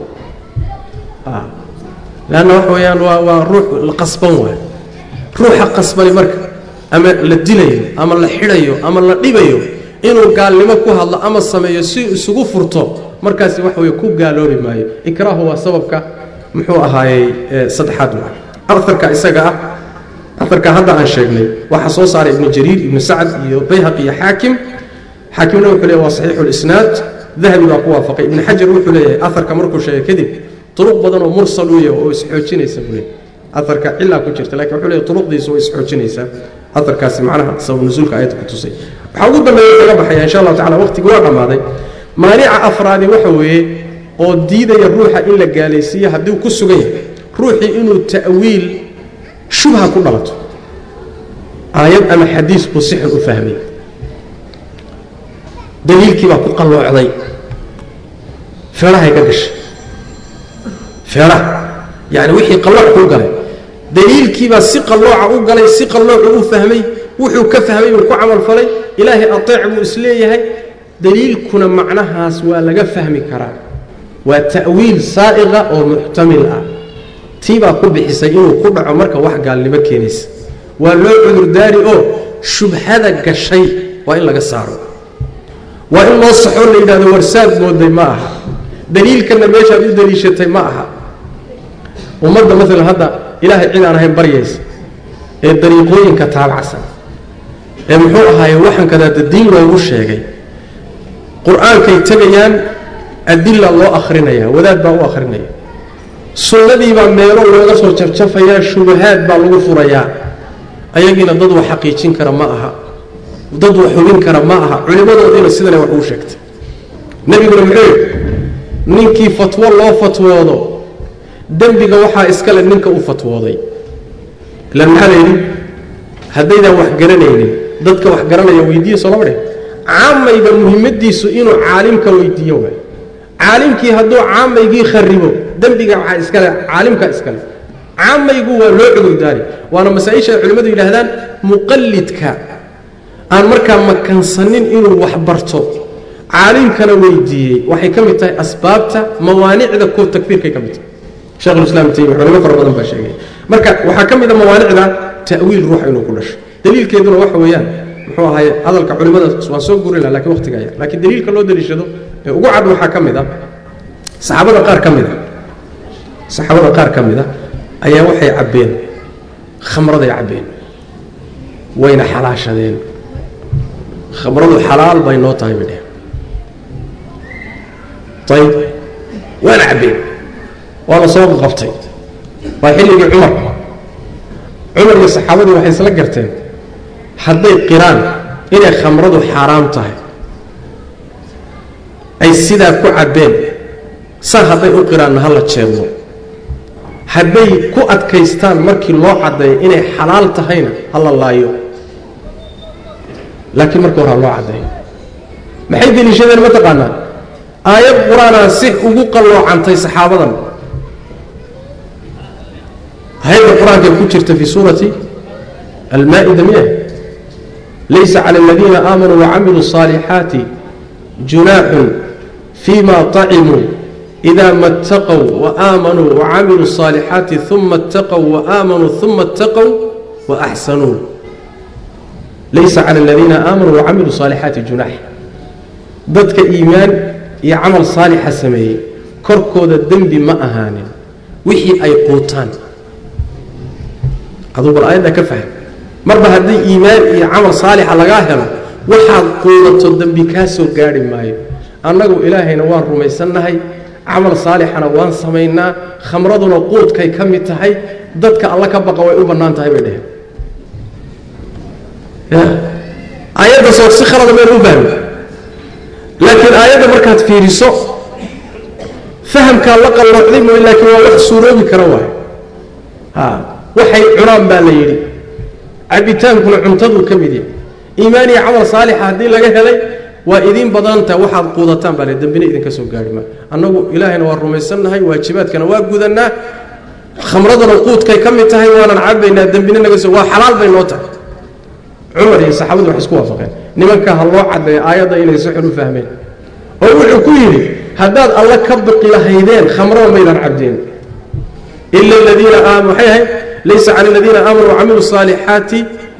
laana wax weeyaan waa ruux la qasban waa ruuxa qasbani marka ama la dilayo ama la xidhayo ama la dhibayo inuu gaalnimo ku hadlo ama sameeyo si isugu furto markaas wax weey ku gaaloobi maayo ikraahu waa sababka muxuu ahaayay saddexaad waa arfarka isaga ah أفرك هذا عن شيخني وحصو صار ابن جرير ابن سعد بيهقي حاكم حاكمنا وحليه وصحيح الإسناد ذهبي وقوة فقي ابن حجر وحليه أثر كمركو شيء كذب طرق بدن ومرسل ويسحوشين يسمونه أثر كإلا كنشرت لكن وحليه طرق دي سوى يسحوشين يسم أثر كاسم معناها سوى نزول كآيات كتوسي حاول بما يتقبح إن شاء الله تعالى وقت قوانا ماضي مانع أفراد وحوي وديدا يروح إلا جالسية هدو كسوغيه روحي إنه تأويل شبهة كلها آيات أما حديث بصحة وفهمي دليل كيف قالوا عضي فرح يقدش فرح يعني وحي قلوع قال دليل كيف سق الله قال سق الله وفهمي وحي كفهمي وكعمل فلي إلهي أطيع وإسليه دليل كنا معناها سوى لقى فهمي كرام وتأويل صائغة أو محتمل تيبا قرب حسينه قرب عمرك واحد قال لي ما كينيس ولو عذر داري شبهة كشيء وإلا قصاره وإلا الصحور اللي إذا ورسال مودي معها دليل كنا بيشا دليل شتي معها ومرضى مثل هذا إلهي عيد أنا هم بريس الطريقين كتابع سن محوها يوحن كذا الدين ووشيغي قرآن كي تبيان الدين الله أخرنا وذات باو أخرنا سنة بان ميرو لوغا سو جفجفيا شبهات با لوغو فوريا ايغينا دد wax xaqiijin kara ma aha dad wax xubin kara ma aha culimadoodina sidana wax u sheegtay nabiga wuxuu ninkii fatwa loo fatwoodo dambiga waxa iska leh ninka u fatwooday lan haleeyay hadayda wax garanaynin dadka wax garanaya weydiiyo soo laba caamayda muhiimadiisu inuu caalimka weydiiyo way caalimkii haduu caamaygi kharibo dambiga waxa iska leh caalimka iska leh caamaygu waa loo cudur daari waana masaa'isha culimadu yiraahdaan muqallidka aan markaa makansanin inuu wax barto caalimkana weydiiyay waxay kamid tahay asbaabta mawaanicda ko takfiirka kamid sheekh islaam tiimi culimo farabadan baa sheegay marka waxa kamid ah mawaanicda ta'wiil ruux inuu ku dhasho daliilkeeduna waxa weeyaan muxuu ahaay hadalka culimada waa soo gurin laakiin waqtiga ayaa laakiin daliilka loo daliishado ee ugu cad waxa kamid ah saxaabada qaar kamid ah ayaa waxay cabeen khamrada cabeen wayna xalaashadeen khamradu xalaal bay noo tahay bidhe طيب وانا cabeen wala soo qabtay waa xilliga Umar iyo saxaabadu waxay isla garteen hadday qiraan inay khamradu xaaraam tahay ay sidaa ku cabbeen saa hadday u qiraanna ha la jeedno hadday ku adkaystaan markii loo caddeeyo inay xalaal tahayna ha la laayo laakiin marka hore ha loo caddeeyo maxay deliishadeen ma taqaanaa aayad qur-aanaa si ugu qalloocantay saxaabadan aayadda qur-aanka ku jirta fii suurati almaa'ida miya laysa cala aladiina aamanuu wacamiluu الصaalixaati junaaxun fiima طacimuu إida ma اtaqow وآamanuu وacamiluu الصaalixaati ثuma اtaqow وآamanuu ثuma اtaqow وأxsanuu laysa calى اladiina aamanuu وacamiluu الصaalixaati junaax dadka iimaan iyo camal saalixa sameeyey korkooda dembi ma ahaanin wixii ay quutaan aduu bal aayadda ka faham marba haddii iimaan iyo camal saalixa lagaa helo waxaad quudato dembi kaa soo gaadhi maayo annagu ilaahayna waan rumaysannahay camal saalixana waan samaynaa khamraduna quudkay ka mid tahay dadka alla ka baqa way u bannaan tahay bay dheheen aayadda soo si khalada meel u fahmi laakiin aayadda markaad fiiriso fahamkaa la qalloocday mooy laakiin waa wax suuroobi kara waay waxay cunaan baa la yidhi cabbitaankuna cuntaduu ka mid yahay iimaan iyo camal saalixa haddii laga helay waa idiin badantaa waxaad quudataan baa le dembina idinka soo gaari maa annagu ilaahayna waa rumaysannahay waajibaadkana waa gudannaa khamraduna quudkay ka mid tahay waanan cabbaynaa dembina naga soo waa xalaal bay noo tahay cumar iyo saxaabadu waxay isku waafaqeen nimanka ha loo caddeeyo aayadda inay si xun u fahmeen oo wuxuu ku yidhi haddaad alla ka baqi lahaydeen khamrada maydaan cabdeen ila aladiina aamanu waxay ahayd laysa cala aladiina aamanuu wacamiluu الصaalixaati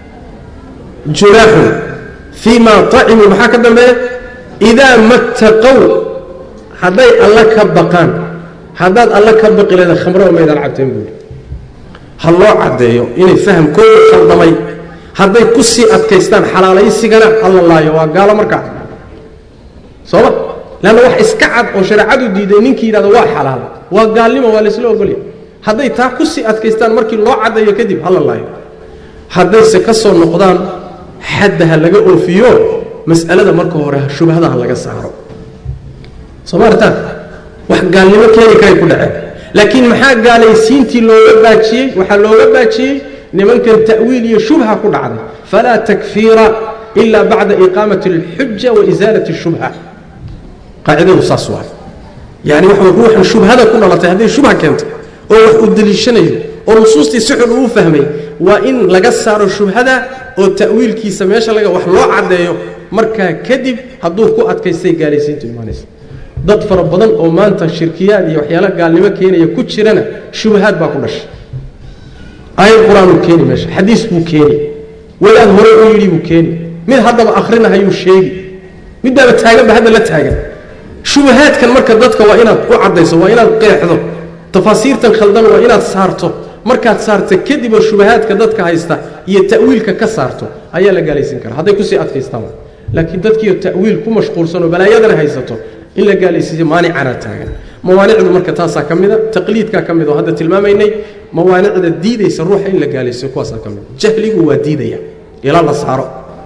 junaaxun fiima طacimuu maxaa ka dambeeya idaa ma ttaqow hadday alla ka baqaan haddaad alla ka baqi lahaydeen khamrada maydaan cabteen buuhi ha loo caddeeyo inay fahamkooda khaldamay hadday ku sii adkaystaan xalaalaysigana hala laayo waa gaalo markaa sooma leanna wax iska cad oo shareecadu diiday ninkii yidhahdo waa xalaal waa gaalnimo waa laysla ogolya hadday taa ku sii adkaystaan markii loo caddeeyo kadib hala laayo haddayse ka soo noqdaan xadda ha laga oofiyo mas'alada marka hore shubhada ha laga saaro sooma artaan wax gaalnimo keeni karay ku dhaceen laakiin maxaa gaalaysiintii looga baajiyey waxaa looga baajiyey nimankan ta'wiil iyo shubha ku dhacday falaa takfiira ila bacda iqaamati اlxuja waisaalati الshubha qaacidadu saas waa yani waxa ruuxan shubhada ku dhalatay hadday shubha keentay oo wax uu deliishanayo oo nusuustii si xun uu fahmay waa in laga saaro shubhada oo ta'wiilkiisa meesha laga wax loo caddeeyo markaa kadib hadduu ku adkaystay gaalaysiintu imaanaysa dad fara badan oo maanta shirkiyaad iyo waxyaala gaalnimo keenaya ku jirana shubahaad baa ku dhashay aayad qur-aanuu keeni meesha xadiis buu keeni wadaad hore u yidhi buu keeni mid haddaba akrinahayuu sheegi middaaba taaganba hadda la taagan shubahaadkan marka dadka waa inaad u caddayso waa inaad qeexdo tafaasiirtan khaldan waa inaad saarto markaad saarta kadib oo shubahaadka dadka haysta iyo ta'wiilka ka saarto ayaa la gaalaysiin karaa hadday kusii adkaystaan laakiin dadkiioo ta'wiil ku mashquulsan oo balaayadana haysato in la gaalaysiiyo maanicana taagan mawaanicdu marka taasaa ka mida taqliidkaa ka mid oo hadda tilmaamaynay mawaanicda diidaysa ruuxa in la gaalaysiyo kuwaasaa ka mida jahligu waa diidaya ilaa la saaro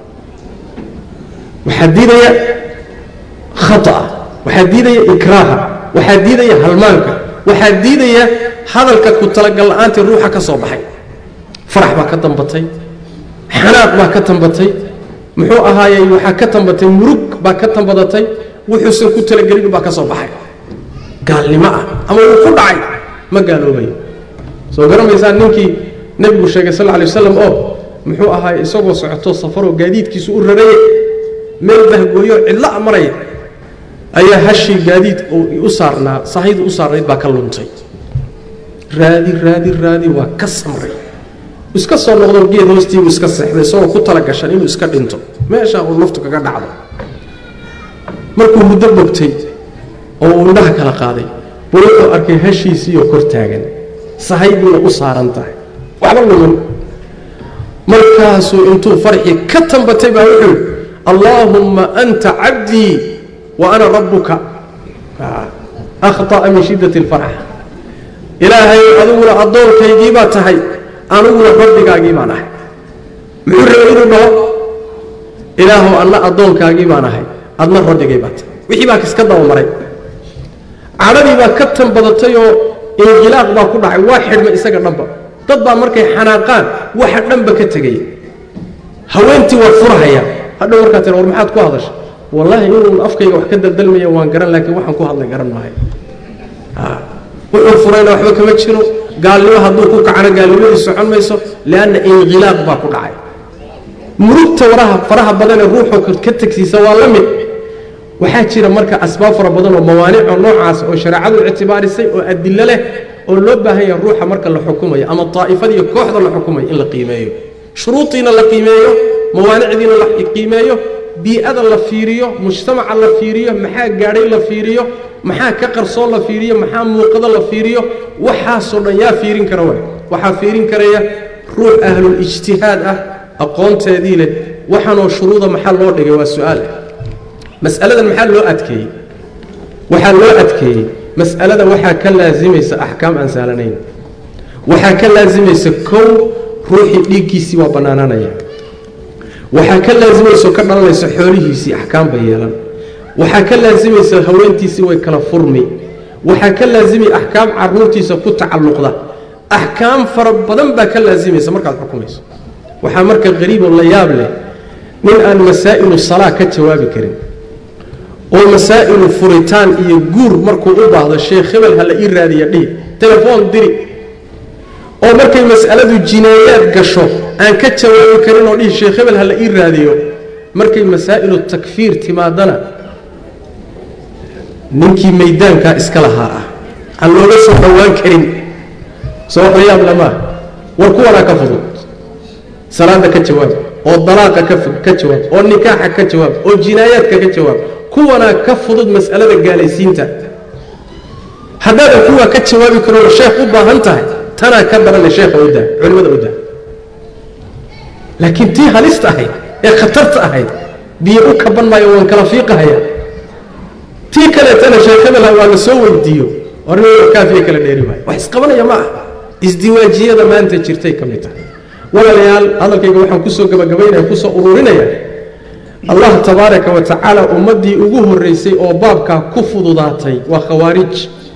waxaa diidaya khata'a waxaa diidaya ikraaha waxaa diidaya halmaanka waxaa diidaya hadalka ku talagal la'aantii ruuxa ka soo baxay farax baa ka dambatay xanaaq baa ka tambatay muxuu ahaayey waxaa ka tambatay murug baa ka tambadatay wuxuusan ku talagelin baa ka soo baxay gaalnimo ah ama wuu ku dhacay ma gaaloobayo soo garamaysaan ninkii nebigu sheegay sal lla lay wasalam oo muxuu ahaayey isagoo socoto safaroo gaadiidkiisu u raraya meel bahgooyo cidla a maraya ayaa hashii gaadiid u saarnaa sahaydu u saarnayd baa ka luntay raadi waa ka samray iska soo noqdo geed hoostiibuu iska seexday isagoo ku tala gashan inuu iska dhinto meeshaa uu naftu kaga dhacdo markuu muddo bogtay oo uu indhaha kala qaaday buu wuxuu arkay hashiisiioo kor taagan sahaydiina u saaran tahay waxba lumin markaasuu intuu farxii ka tambatay baa wuxuu yidhi allaahumma anta cabdii wa ana rabbuka akhطa'a min shiddati اlfarx ilaahay adiguna addoonkaygii baa tahay aniguna rabbigaagii baan ahay muxuu rabay inuu dhaho ilaahu anna addoonkaagii baan ahay adna rabbigay baad wixii baa iska daba maray cadhadii baa ka tan badatay oo inqilaaq baa ku dhacay waa xidhmay isaga dhanba dad baa markay xanaaqaan waxa dhanba ka tegay haweentii waa furahaya hadhow markaa tiri war maxaad ku hadashay wallaahi inuu afkayga wax ka daldalmaya waan garan laakiin waxaan ku hadlay garan maayo wuxuu furayna waxba kama jiro gaalnimo hadduu ku kacana gaalnimadii socon mayso lianna inqilaaq baa ku dhacay murugta faraha badan ee ruuxu ka tagsiisa waa la mid waxaa jira marka asbaab fara badan oo mawaanic noocaas oo shareecadu ictibaarisay oo adilo leh oo loo baahan yahay ruuxa marka la xukumayo ama taa'ifada iyo kooxda la xukumayo in la qiimeeyo shuruudiina la qiimeeyo mawaanicdiina la qiimeeyo bii'ada la fiiriyo mujtamaca la fiiriyo maxaa gaadhay la fiiriyo maxaa ka qarsoon la fiiriyo maxaa muuqada la fiiriyo waxaasoo dhan yaa fiirin kara waay waxaa fiirin karaya ruux ahlul ijtihaad ah aqoonteedii leh waxaanoo shuruuda maxaa loo dhigay waa su-aal mas'aladan maxaa loo adkeeyey waxaa loo adkeeyey mas'alada waxaa ka laasimaysa axkaam aan sahlanayn waxaa ka laasimaysa kow ruuxii dhiiggiisii waa bannaanaanaya waxaa ka laasimaysa oo ka dhalanaysa xoolihiisii axkaam bay yeelan waxaa ka laasimaysa haweentiisii way kala furmi waxaa ka laasimay axkaam carruurtiisa ku tacalluqda axkaam fara badan baa ka laasimaysa markaad xukumayso waxaa marka qariiboo la yaab leh nin aan masaa'ilu salaa ka jawaabi karin oo masaa'ilu furitaan iyo guur markuu u baahdo sheekh hebel ha la ii raadiya dhihi telefoon diri oo markay mas'aladu jinaayaad gasho aan ka jawaabi karin oo dhihi sheekh hebel ha la ii raadiyo markay masaa'ilu takfiir timaadana ninkii maydaankaa iska lahaa ah aan looga soo dhowaan karin soo yaab lamaa war kuwanaa ka fudud salaada ka jawaab oo dalaaqa ka jawaab oo nikaaxa ka jawaab oo jinaayaadka ka jawaab kuwanaa ka fudud mas'alada gaalaysiinta haddaadan kuwaa ka jawaabi karoo sheekh u baahan tahay tanaa ka daranay sheekha u daa culimmada u daa laakiin tii halista ahayd ee khatarta ahayd biyo u kaban maayo waan kala fiiqahaya tii kaleetana sheekh hebelha waa la soo weydiiyo ornimada kaafiya kala dheeri maayo wax isqabanaya ma ah isdiwaajiyada maanta jirtay ka mid tahay walaalayaal hadalkayga waxaan kusoo gabagabaynaya kusoo ururinaya allah tabaaraka wa tacaala ummaddii ugu horraysay oo baabkaa ku fududaatay waa khawaarij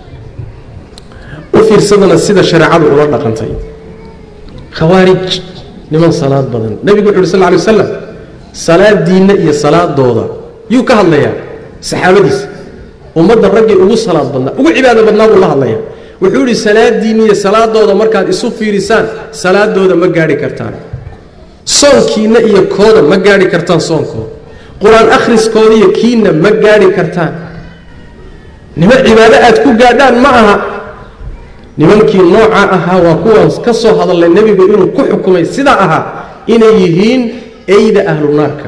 u fiirsadana sida shareecadu ula dhaqantay khawaarij niman salaad badan nebigu wuxu uhi sal lla lay wasalam salaadiinna iyo salaadooda yuu ka hadlayaa saxaabadiisa ummadda raggii ugu salaad badnaa ugu cibaado badnaa buu la hadlayaa wuxuu yidhi salaadiinna iyo salaadooda markaad isu fiirisaan salaadooda ma gaadhi kartaan soonkiinna iyo kooda ma gaadhi kartaan soonkooda qur-aan akhriskooda iyo kiinna ma gaadhi kartaan nima cibaado aad ku gaadhaan ma aha nimankii nooca ahaa waa kuwaan ka soo hadallay nebigu inuu ku xukumay sidaa ahaa inay yihiin eyda ahlu naarka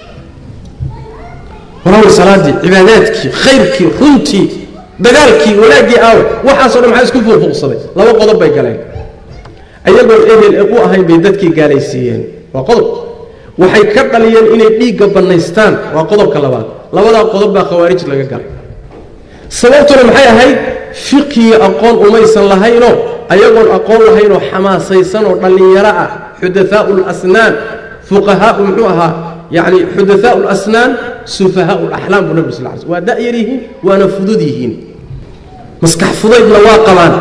walaal salaadii cibaadaadkii khayrkii runtii dagaalkii wanaaggii aawe waxaasoo dhan maxaa isku fuufuuqsaday laba qodob bay galeen ayagoon ehel u ahayn bay dadkii gaalaysiiyeen waa qodob waxay ka dhaliyeen inay dhiigga bannaystaan waa qodobka labaad labadaa qodob baa khawaarij laga galay sababtuna maxay ahayd fiqiyo aqoon umaysan lahaynoo ayagoon aqoon lahaynoo xamaasaysan oo dhallinyaro ah xudathaa'u lasnaan fuqahaau muxuu ahaa yacni xudathaa'u lasnaan sufahaa'u laxlaam buu nabi sal ly slm waa da'yar yihiin waana fudud yihiin maskax fudaydna waa qabaan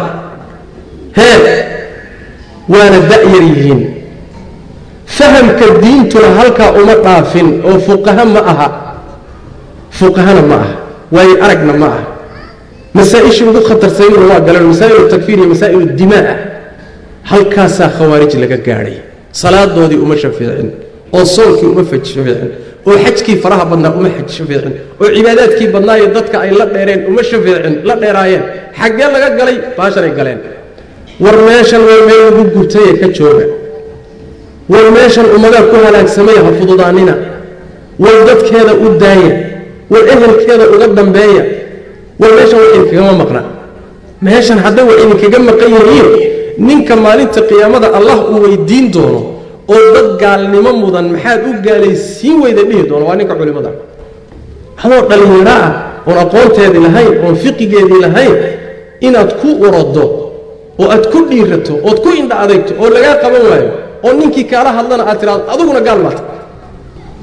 waana da'yar yihiin fahamka diintuna halkaa uma dhaafin oo fuqaha ma aha fuqahana ma aha waayo aragna ma aha masaa-ishii ugu khatarsanayna waa galeen masaa'ilu takfiir iyo masaa'ilu dimaa ah halkaasaa khawaarij laga gaadhay salaadoodii uma shafiicin oo soonkii uma shafiicin oo xajkii faraha badnaa uma shafiicin oo cibaadaadkii badnaa iyo dadka ay la dheereen uma shafiicin la dheeraayeen xaggee laga galay baashanay galeen war meeshan waa meel lagu gubtayee ka jooga war meeshan ummadaa ku halaagsamay ha fududaanina war dadkeeda u daaya war ehelkeeda uga dambeeya war meeshan wax idinkagama maqna meeshan hadday wax idinkaga maqan yihiin ninka maalinta qiyaamada allah uu weydiin doono oo dad gaalnimo mudan maxaad u gaalaysiin weyda dhihi doono waa ninka culimmada adoo dhallinyaro ah oon aqoonteedii lahayn oon fiqigeedii lahayn inaad ku urado oo aad ku dhiirato ood ku indha adayto oo lagaa qaban waayo oo ninkii kaala hadlana aad tiraado adiguna gaal maata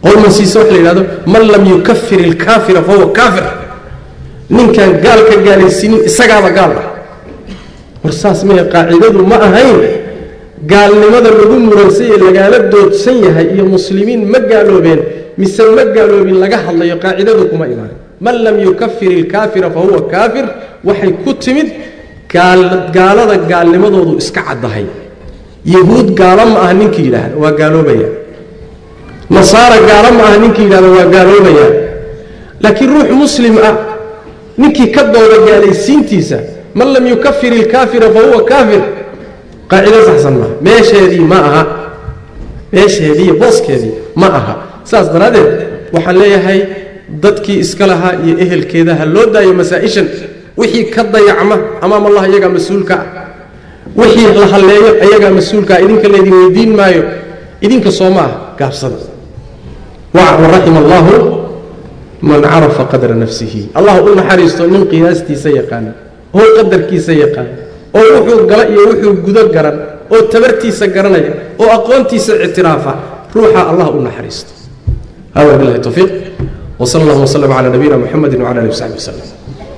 qowman siisa waxa la yidhahdo man lam yukafir ilkaafira fahuwa kaafir ninkaan gaalka gaalaysiinin isagaaba gaal ah war saas maya qaacidadu ma ahayn gaalnimada lagu muransan yahay lagaala doodsan yahay iyo muslimiin ma gaaloobeen mise ma gaaloobin laga hadlayo qaacidadu kuma imaanin man lam yukafir ilkaafira fahuwa kaafir waxay ku timid gaalada gaalnimadoodu iska caddahay yahuud gaalo ma aha ninkii yidhaahda waa gaaloobaya nasaara gaalo ma aha ninkii yidhahda waa gaaloobaya laakiin ruux muslim ah ninkii ka dooda gaalaysiintiisa man lam yukafir ilkaafira fahuwa kaafir qaacido saxsan maaha meesheedii ma aha meesheedii booskeedii ma aha saas daraaddeed waxaan leeyahay dadkii iska lahaa iyo ehelkeeda ha loo daayo masaa-ishan wixii ka dayacma amaam allah iyagaa mas-uulka ah wixii la halleeyo iyagaa mas-uulka ah idinka laydin weydiin maayo idinka soo ma ah gaabsada waraxima allahu man carafa qadra nafsihi allah u naxariisto nin qiyaastiisa yaqaana oo qadarkiisa yaqaana oo wuxuu gala iyo wuxuu gudo garan oo tabartiisa garanaya oo aqoontiisa ictiraafa ruuxa allah u naxariisto hada billahi tawfiiq wa sallallahu wa sallam ala nabiyina muhammadin wa ala alihi wa sahbihi wasallam